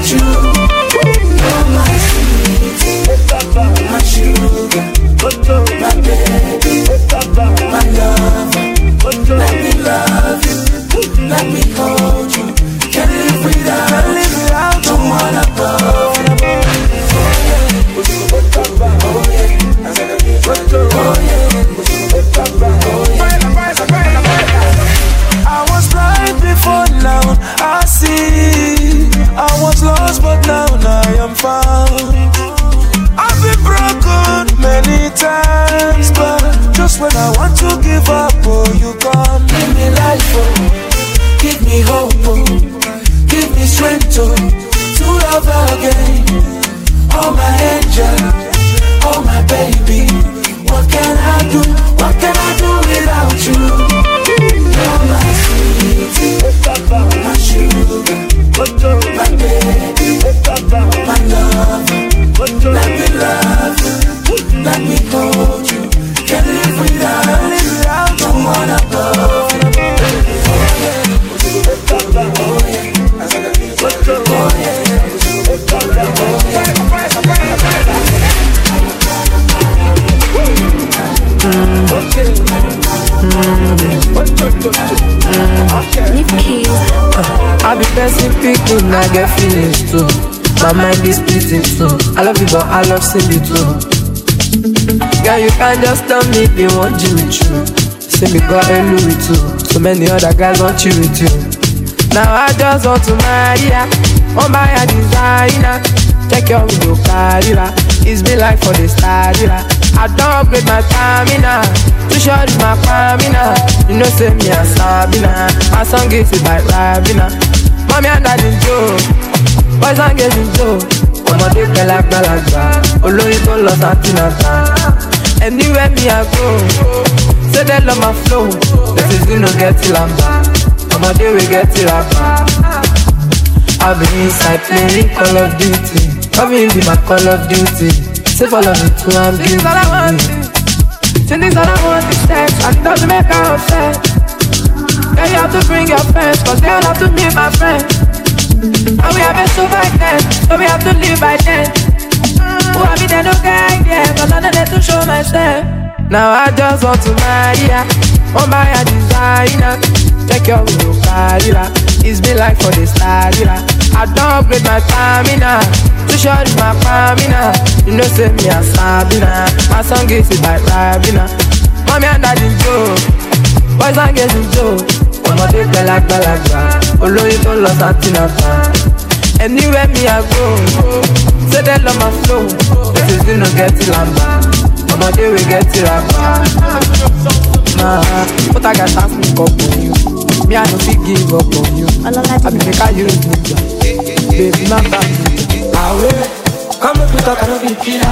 I be person picking, I get feelings too. My mind is splitting too. I love you, but I love Cindy too. Girl, you can't just tell me if you want you with you. See me got a Louis too. So many other guys want you with you. Now I just want to marry ya. On buy a designer. Check your window career. It's been like for the starter. I don't upgrade my stamina. Too short is my stamina. You know say me a Sabina. My song is by Ravina. Mommy and daddy Joe. Boys and girls in Joe. Ọmọdé pẹ̀lágbàlagbà. Olóyin tó lọ sàtìnàtà. Anywhere me I go. Say they love my flow. This is you no get till I'm back. Ọmọdé we get till I'm back. I've been inside playing Call of Duty. Loving be my Call of Duty. Say follow me to and be. This is all I want. This all I want is sex. And it doesn't make her upset. Yeah, you have to bring your friends. Cause they all have to meet my friends. And we have been so back then. So we have to live by then. Who have been there no guy there. But none of them to show myself. Now I just want to marry ya. On buy a designer. Check your window career. It's been like for the starter. I don't upgrade my stamina. Too short is my stamina. You know say me a Sabina. My song is by Ravina. Mommy and daddy Joe. Boys and girls in Joe. Ọmọdé pẹ̀lágbàlagbà. Olóyin tó lọ sàtìnàtà. Anywhere me I go. Say they love my flow. This is you no get till I'm back. Ọmọdé we get till I'm back. Nah, what I got ask me up on you. Me I no fit give up on you. I be make I use you. Baby, my back. Come up with talk, I don't be killer.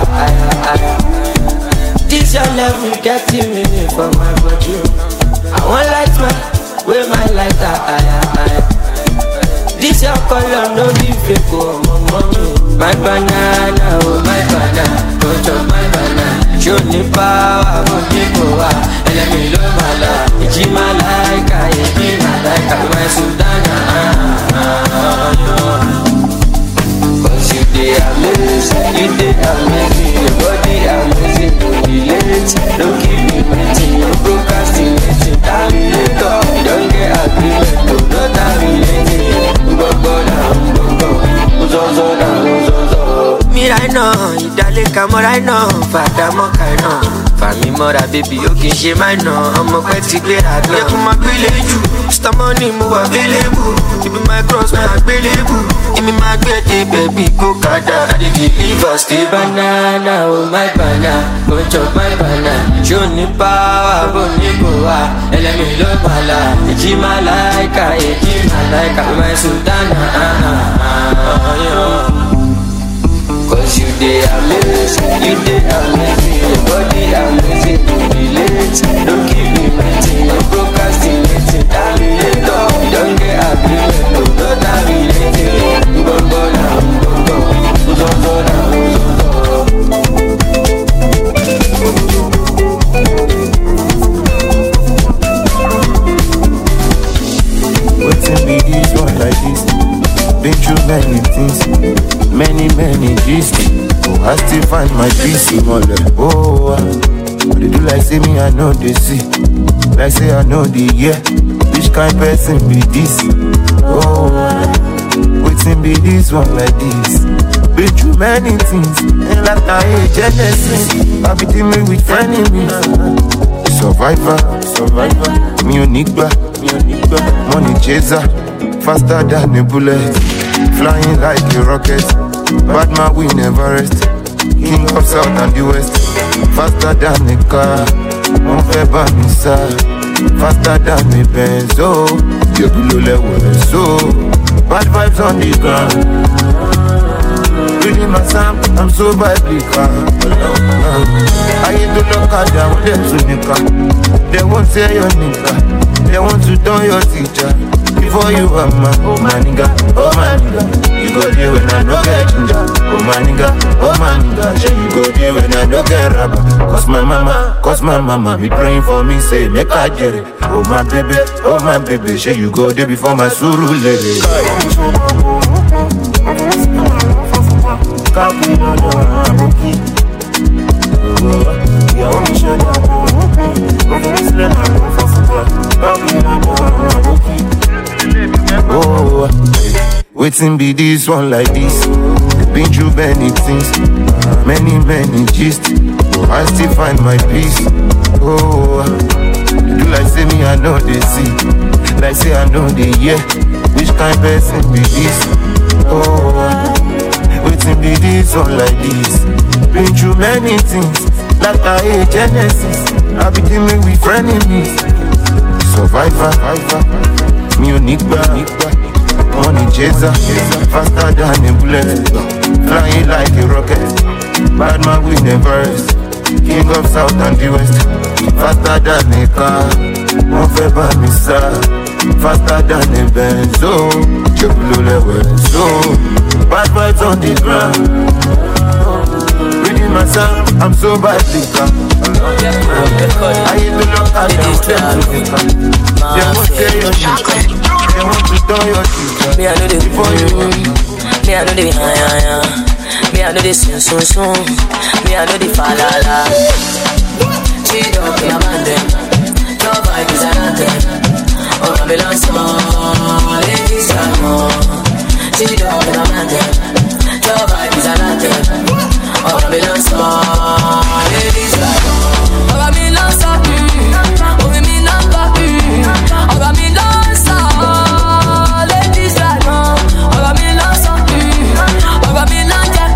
This your level getting me for my body. I want light man, where my lighter. This your color, no be fake, oh mommy. My banana, oh my banana, go chop my banana. Show me power, go take over. And let me love my life. It's my like, my Sudana. Cause you dey amazing, you dey amazing. Your body amazing, don't be late. Don't keep me waiting, you're procrastinating. Terminator, you don't get agreement, no terminating. Me right now, ìdálé ka mọ́ right now, fàdà mọ́ kàì náà. Fàmí mọ́ra bébí ó kì í ṣe máa nà, ọmọ pẹ́ ti gbéra náà. Yẹ kó máa gbélé jù, Mr. Money mo wà available. Ibi my cross my available. Èmi máa gbé dé bẹ̀bí kó kàdá. I dey deliver stay banana, oh my banana, go chop my banana. Ṣó ní power, bó ní kò wá, ẹlẹ́mi ló bàlá. Èjì máa láìka, my Sultana. Cause you dey amazing, you dey amazing. Your body amazing, don't be late. Don't keep me waiting, you're procrastinating. Terminator, you don't get agreement, no terminating. Waiting be this one like this. Been through many things, many gist. Oh, I still find my peace in all that. Oh, they do like say me, I know they see. Like say I know the year. Which kind person be this? Oh, waiting be this one like this. Been through many things, and like I hate Genesis. I be dealing with enemies. Survivor, me Onigba, money chaser, faster than a bullet, flying like a rocket. Bad man we never rest. King of South and the West, faster than a car. Mon fait banissa, faster than a Benz. Oh, you below level so. Bad vibes on the ground. Really my Sam, I'm so biblical. I ain't to look at them, them to nigga. They won't say your nigga. They want to turn your teacher. Before you are my, oh my nigga, oh my nigga. You go there when I no get ginger. Oh my nigga, oh my nigga. Yeah, you go there when I no get rubber. Cause my mama be praying for me, say make I get it. Oh my baby, yeah, you go there before my suru lady. Copy, no, I'm okay. Oh, yeah, Waiting be this one like this. Been through many things, many gist. I still find my peace. Oh, you like say me, I know they see. Like say I know they hear. Which kind person be this? Oh, waiting be this one like this. Been through many things, like I hate Genesis. I be dealing with frenemies. Survivor, me unique, money chaser, faster than a bullet, flying like a rocket. Bad man we never rest. King of South and the West, faster than a car. One favor me sir, faster than a Benz. So, Chevrolet level. So, bad vibes on the ground. Reading myself, I'm so bad thinker. I hate to look at them. They won't say your shit. They want to turn your shit. Me I know the before you. Me I know the me I know the soon. Me I know the falala. She don't be a man them. Your vibe is an anthem. Oh Babylon song, ladies are more. She don't be a man them. Your vibe is an anthem. Oh Babylon song, ladies are more. Oh Babylon song, oh Babylon song, oh Babylon song, ladies are more. Oh Babylon song, oh Babylon song.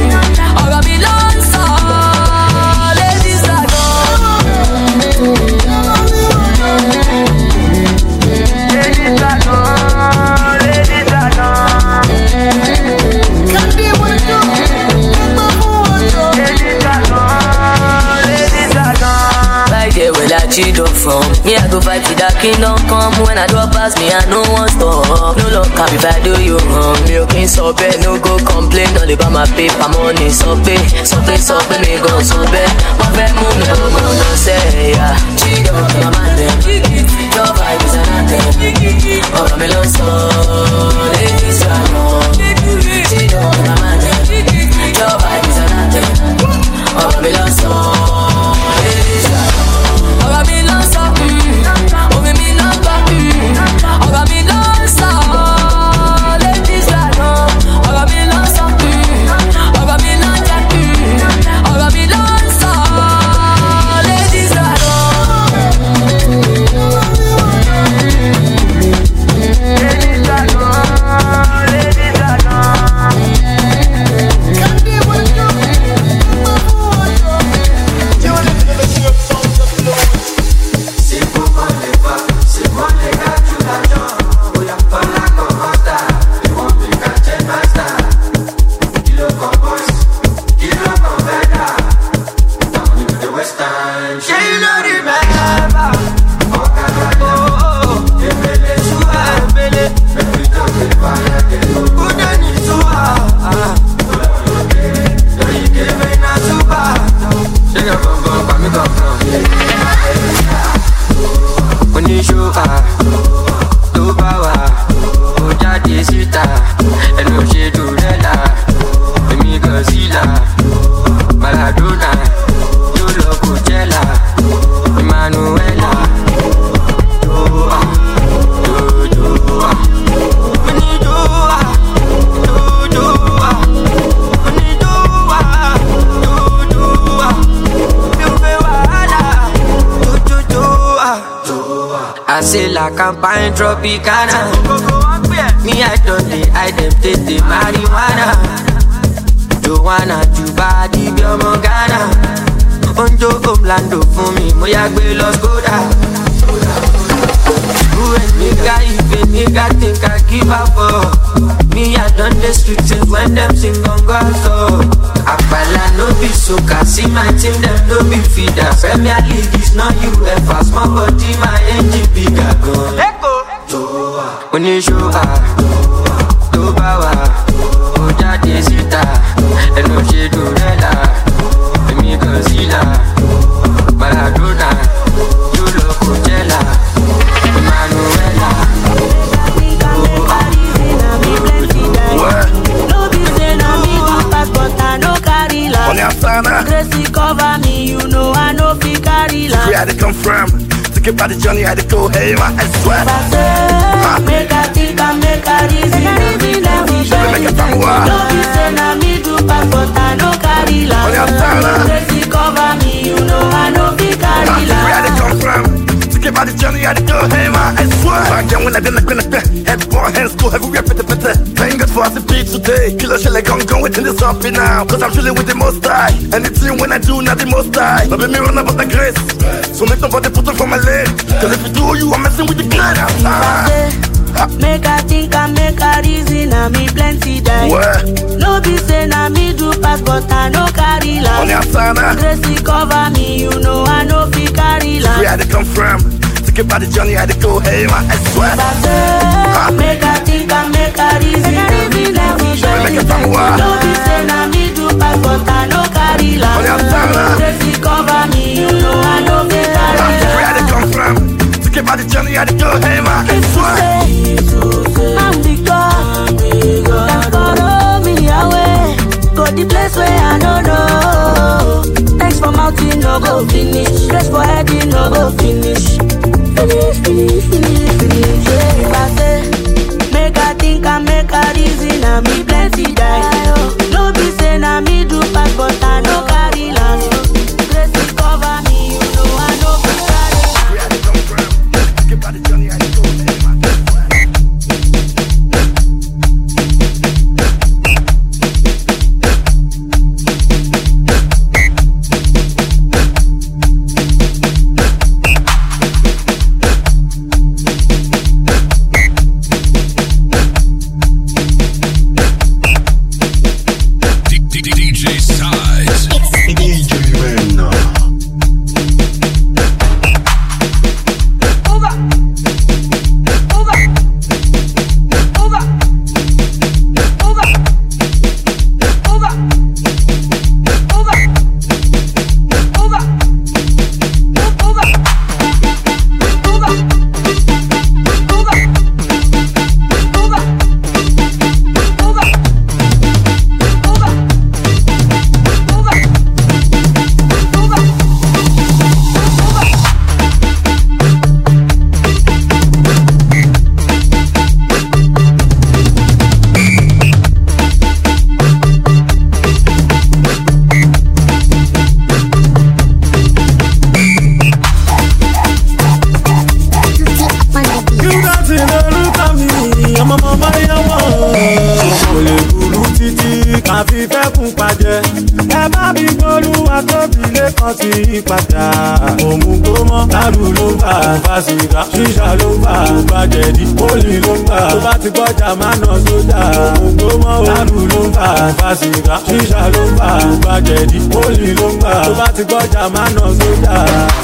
Cheat up from me, I go fight till that kingdom come. When I drop past me, I no one stop. No love cap if I do you wrong. Me okay, so bad, no go complain. All about my paper money, so pay, me go so bad. My friend move me, go don't say yeah. Cheat up, my man them. Your vibe is an anthem. Oh, I'm a long soul, ladies are more. Cheat up, my man them. Your vibe is an anthem. Oh, I'm a long soul, ladies are more. Campagne Tropicana. Me I don't take the marijuana. Joanna, Juba, di Biomogana. Onjo Omlando for me, Moya Gbe Los Goda. Who and nigga, if a nigga think I give up for me, I done the street things when them sing on God so. Apala no be soca, see my team them no be feeder. Premier League is not UEFA, small body my engine bigger gun. When you show to bawa, oja desita, eno she do rela, emi Godzilla, Maradona, you look Coachella, Emanuela. No be say na me do pass, but I no carry last. Gracie cover me, you know I no fit carry last. We had to confirm. Get by the journey, I had to go, hey, I swear. Make a think and make a reason. make it from what? Don't be say na me do pass, but I no carry last. Crazy cover me, you know I no be carry last. Where they come from? Think about the journey, I go, hey man, I swear. Back then when I didn't head boy, hands go everywhere, pete. Thank God for us to be today. Killer shell like I'm within this up now. Cause I'm chilling with the most high. Anything when I do, not the most high. But me run about the grace. So make nobody put it from my leg. Cause if you do, you are messing with the good Make a think and make a reason, and me plenty die. No be say na me do pass, but I no carry last. Gracie cover me, you know I no be carry last. Where they come from? Think about the journey, I go, hey man, I swear. Make a think and make a reason, and me plenty die. No be say na me do pass, but I no carry last. Gracie cover me, you know I no be carry last. Where they come from? Think about the journey, I go, hey man, I swear. I'm the God that follow me away. Go the place where I don't know. Thanks for mountain, no go finish. Thanks for heading, no go finish. Finish. If I say, make a think and make a reason, and me plenty die. No be say na me do pass, but I no carry last. Grace cover me, you know I no be carry. Where they come from? Think about the journey, I go, hey man. Ṣíṣà ló ń bá gbàjẹ̀dí, pólì ló ń bá. Tó bá ti gbọ́jà máa nà sójà. Ògùn tó mọ́ lárù ló ń bá fásiká. Ṣíṣà ló ń bá gbàjẹ̀dí, pólì ló ń bá. Tó bá ti gbọ́jà máa nà sójà.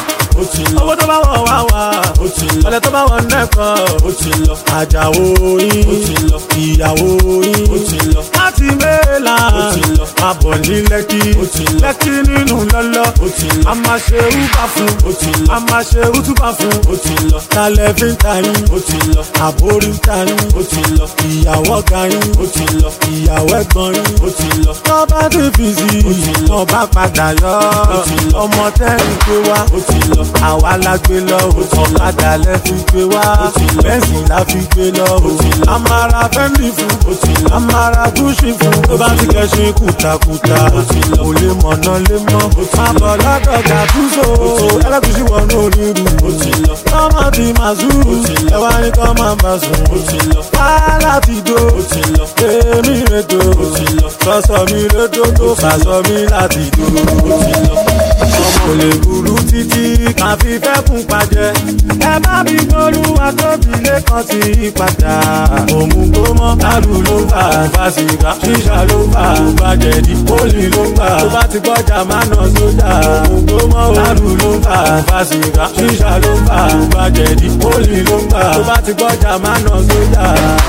Ó ti lọ. Owó tó bá wọ̀ wá wá. Ó ti lọ. Ọ̀lẹ tó bá wọ̀ nẹ́kan. Ó ti lọ. Àjàwó yín. Ó ti lọ. Ìyàwó yín. Ó ti lọ. Láti mẹ́la. Ó ti lọ. Abọ̀ ní Lẹ́kí. Ó ti lọ. Lẹ́kí nínú lọ́lọ́. Ó ti lọ. A máa ṣe úbà fún. Ó ti lọ. A máa ṣe útúbà fún. Ó ti lọ. Talẹ̀ fi ń ta yín. Ó ti lọ. Àbórí ń ta yín. Ó ti lọ. Ìyàwó ọ̀gá yín. Ó ti lọ. Ìyàwó ẹ̀gbọ́n yín. Ó ti lọ. Tọ́ba ti fi sí. Ó ti lọ. Tọ́ba padà yọ. Ó ti lọ. Ọmọ tẹ́rìn gbé wá. Ó ti lọ. Àwa la gbé lọ. Ó ti lọ. Ọ̀kadà lẹ fi gbé wá. Ó ti lọ. Bẹ́ẹ̀sì la fi gbé lọ. Ó ti lọ. Amara fẹ́mi fún. Ó ti lọ. Amara gúúsì fún. Tó bá ti kẹ́sìn kùtàkùtà. Ó ti lọ. Kò lè mọ̀nà lé mọ́. Ó ti lọ. Àbọ̀ lọ́dọ̀gà túnṣe. Ó ti lọ. Ẹlẹ́gùsì wọnú onírú. Ó ti lọ. Tọ́mọ ti máa zúrù. Ó ti lọ. Ẹwà ní kọ́ máa bá sùn. Ó ti lọ. Pálá ti dó. Ó ti lọ. Èmi rètò. Ó ti lọ. Sọ́sọ́ mi rètò tó fàṣọ mi láti dó. Ó ti lọ. Ọmọ lè burú títí kan fi fẹ́ kún pàjẹ́. Ẹ bá mi gbólúwa tóbi lẹ́kan sí ìpadà. Òmùgó mọ́ lárù ló ń bá fásiká. Ṣíṣà ló ń bá gbàjẹ̀dí, pólì ló ń bá. Tó bá ti gbọ́jà máa nà sójà. Òmùgó mọ́ lárù ló ń bá fásiká. Ṣíṣà ló ń bá gbàjẹ̀dí, pólì ló ń bá. Tó bá ti gbọ́jà máa nà sójà.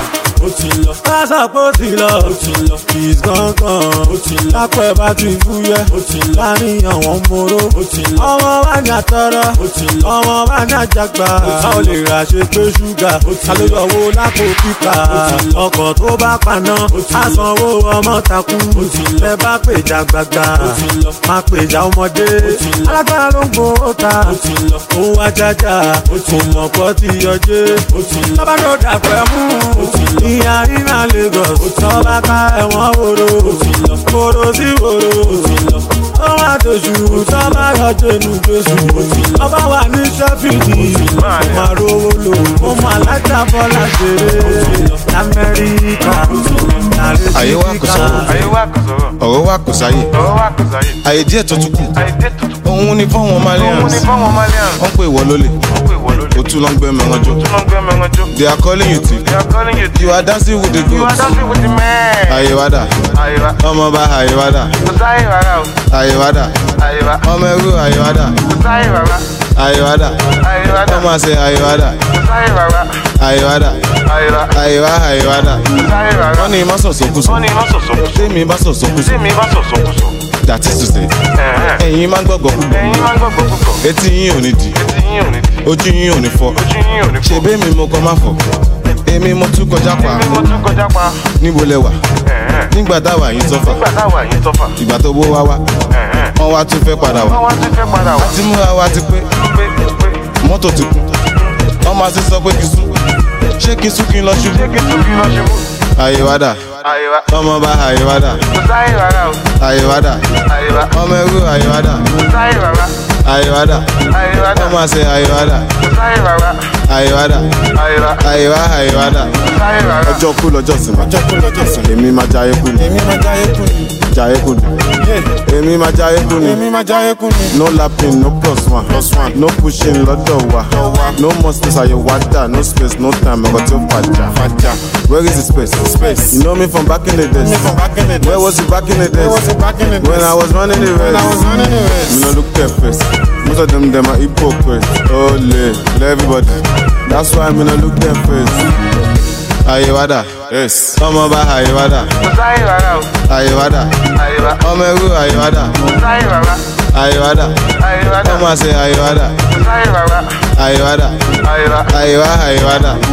Ó ti lọ. Pásá pé ó ti lọ. Ó ti lọ. Kìs gángan. Ó ti lọ. Lápẹ́ bá ti fúyẹ́. Ó ti lọ. Láàrin àwọn moro. Ó ti lọ. Ọmọ bá ní àtọrọ. Ó ti lọ. Ọmọ bá ní àjàgbá. Báwo lè rà ṣe pé ṣúgà. Ó ti lọ. Àlóyọ̀wò lápò pípa. Ó ti lọ. Ọkọ̀ tó bá paná. Ó ti lọ. Àsanwó ọmọ takú. Ó ti lọ. Ẹ bá pèjà gbàgbà. Ó ti lọ. Má pèjà ọmọdé. Ó ti alágbára ló ń gbowó ta. ó ti lọ ó wá jájá. ó ti lọ pọ́ ti yọjé. ó ti lọ bàbá ló dàpẹ́ mú. ó ti lọ ìyá iná Lagos. ó ti lọ bá ká ẹ̀wọ̀n wòrò. ó ti lọ kóró sí wòrò. ó ti lọ ó wá dojú. tó bá yọjé nu Jésù. ó ti lọ ọba wà ní Sheffield. ó ti lọ ó máa rówó lò. ó máa lájà bọ́lá ṣeré. ó ti lọ Amẹ́ríkà. ó ti lọ ayé wa kò sọ̀rọ̀ ọ̀rọ̀ wa kò sáyé ayé díẹ̀ tó tún kù òun ni fọ́wọ́n malians wọ́n pè wọ́ lólè o tún lọ ń gbé mẹ́wọ́n jó they are calling you thief you are dancing with the goats ayé wa dà ọmọ bá ayé wa dà ayé wa dà ọmọ ẹrú ayé wa dà ayé wa dà ọmọ àṣẹ ayé wa dà ayé wa dà ayé wa dà wọ́n ní má sọ̀sọ̀kúsọ tèmi bá sọ̀sọ̀kúsọ that is to say ẹ̀yin máa ń gbọ́gbọ́ púpọ̀ etí yín ò ní di ojú yín ò ní fọ́ ṣebí mi mo kọ́ máa fọ́ èmi mo tún kọjá pa níbo lẹ wà nígbà táwa yín sọ́fà ìgbà tó bó wá wọ́n wá tún fẹ́ padà wá àti múra wa ti pé mọ́tò ti kún wọ́n máa ti sọ pé kí sún ṣé kí sún kí n lọ ṣubú ayé wa dà ọmọ bá ayé wa dà ayé wa dà ọmọ ẹrú ayé wa dà ayé wa dà ọmọ àṣẹ ayé wa dà ayé wa dà ayé wa dà ọjọ́ kú lọ́jọ́ sìn èmi máa jayé kú ni jayé kú ni èmi máa jayé kú ni no lapping no plus one no pushing lọ́dọ̀ wa no more space ayé wa dà no space no time ọkọ̀ tí ó fàjà where is the space you know me from back in the days where was you back in the days when I was running the race me no look their face most of them are hypocrites oh le everybody that's why me no look their face ayé wa dà yes ọmọ bá ayé wa dà ayé wa dà ọmọ ẹrú ayé wa dà ayé wa dà ọmọ àṣẹ ayé wa dà ayé wa dà ayé wa dà.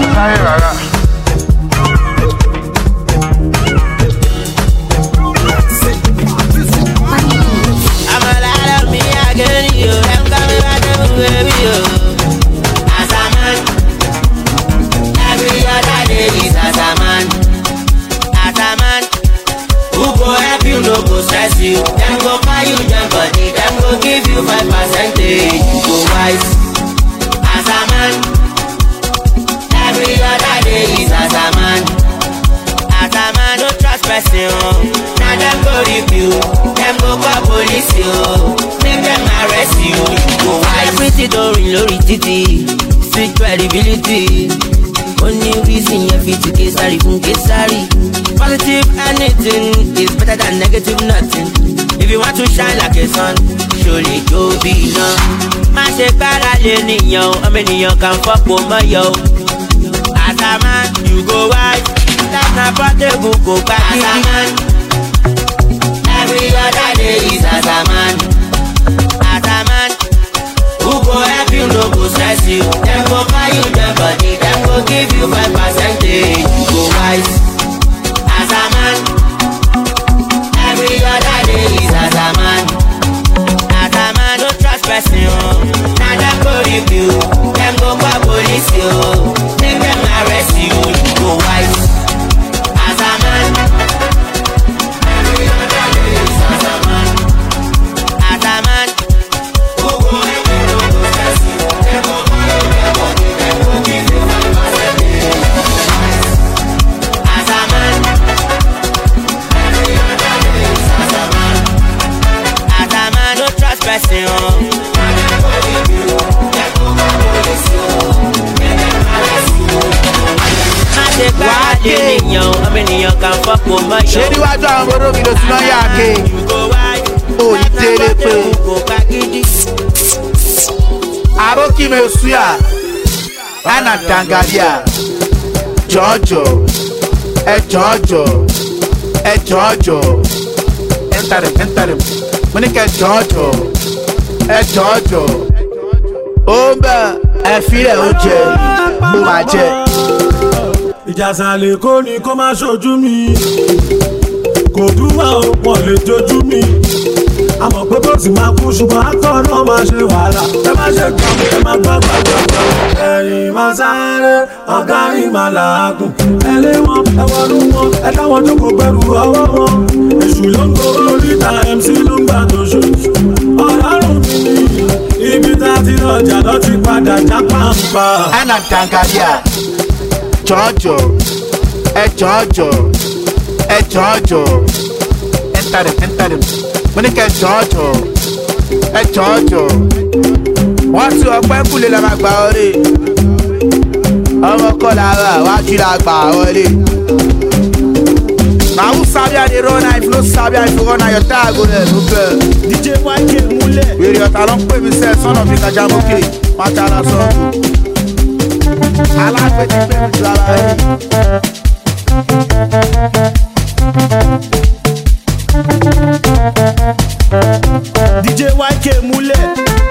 Baby, as a man, every other day is as a man, who go help you, no go stress you, them go buy you them body, them go give you 5%, you go wise, as a man, every other day is as a man, no trust person, now them go review, them go call police you, make them arrest you, you go wise. Everything don't reload titi, street credibility. Only reason you fit to Kesari from Kesari. Positive anything is better than negative nothing. If you want to shine like a sun, surely you'll be known. Man say para leniyo, ameniyo can fuck with my yo. As a man, you go wide. That's not portable, go back. As a man, every other day is as a man. As a man, who go help you, no go stress you. Them go buy you them body, them go give you 5%, you go wise. As a man, every other day is as a man. As a man, no trust person. Now them go review, them go call police you, make them arrest you, you go wise. As a man, every other day is as a man. As a man, who go help you, no go stress you. Them go buy you them body, them go give you 5%, you go wise. As a man, every other day is as a man. As a man, no trust person. Now them go review, them go call police you, make them arrest you. Why ènìyàn, ọmọ ènìyàn kan fọ́pọ̀ mọ́ yọ. Ṣé níwájú àwọn ọmọ olómi ló ti máa yá ké? Òní délé pé. Àrókì mi ò súyà, Anna Dangalia, jọ̀ọ́jọ̀, ẹ jọ̀ọ́jọ̀, ẹ jọ̀ọ́jọ̀, ẹ̀ntàrẹ̀m, mo ní kẹ́ jọ̀ọ́jọ̀, ẹ jọ̀ọ́jọ̀, ó ń bẹ̀ ẹ fílẹ̀ oúnjẹ, ó máa jẹ. Ìjàsàlẹ̀ kò ní kó má ṣojú mi, kò dúwà ó pọ̀ lè jojú mi. àmọ̀ pé kò sì máa kú ṣùgbọ́n akọ́ náà máa ṣe wàhálà. Ẹ má ṣe gbọ́ ẹ má gbọ́ gbàgbọ́. Ẹ̀yin máa sáré ọ̀gá yìí máa làágùn. Ẹ lé wọn ẹ wọnú wọn ẹ dáwọn jókòó pẹ̀lú ọwọ́ wọn. Èṣù ló ń gbowó oríta MC ló ń gbà tó ṣe. Ọlọ́run mi ní ibi tá a ti lọ́jà lọ́ ti padà já pàǹpà. Ẹnà Tangaria jọ̀ọ́jọ̀ ẹ jọ̀ọ́jọ̀ ẹ jọ̀ọ́jọ̀ enter them mo ní kẹ́ jọ̀ọ́jọ̀ ẹ jọ̀ọ́jọ̀ wọ́n ti ọpẹ́ kúlẹ̀ lọ́ba gbà wọlé ọmọ kọ́ lára wájú la gbà wọlé. Na who sabi how they run if no sabi how you run your tag go there no play. DJ YK múlẹ̀. Wèrè ọ̀tá ló ń pè mí sẹ́ẹ̀ sọ́nà fi kájà mókè máta la sọ. Alágbèjì pé mi ju ara rẹ̀. DJ YK múlẹ̀.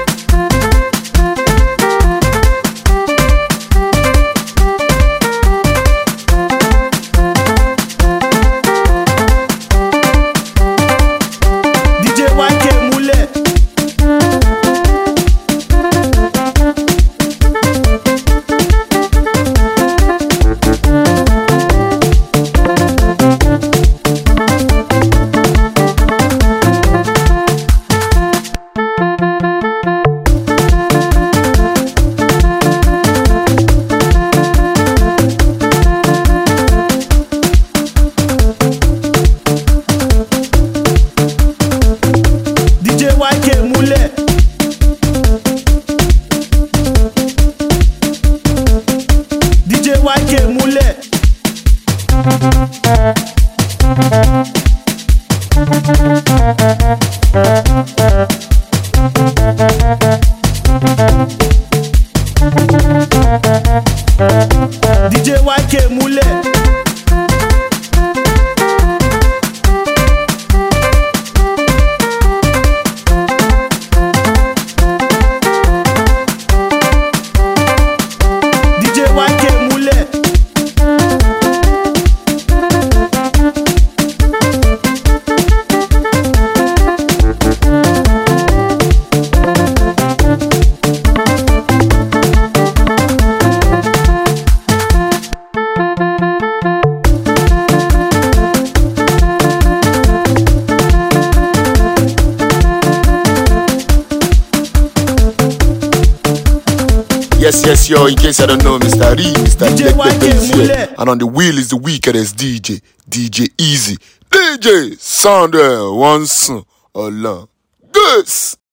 Yes, yo, in case I don't know, Mr. Ree, Mr. Legbe, and on the wheel is the wickedest DJ, DJ Easy, DJ Sander, once, Allah, this.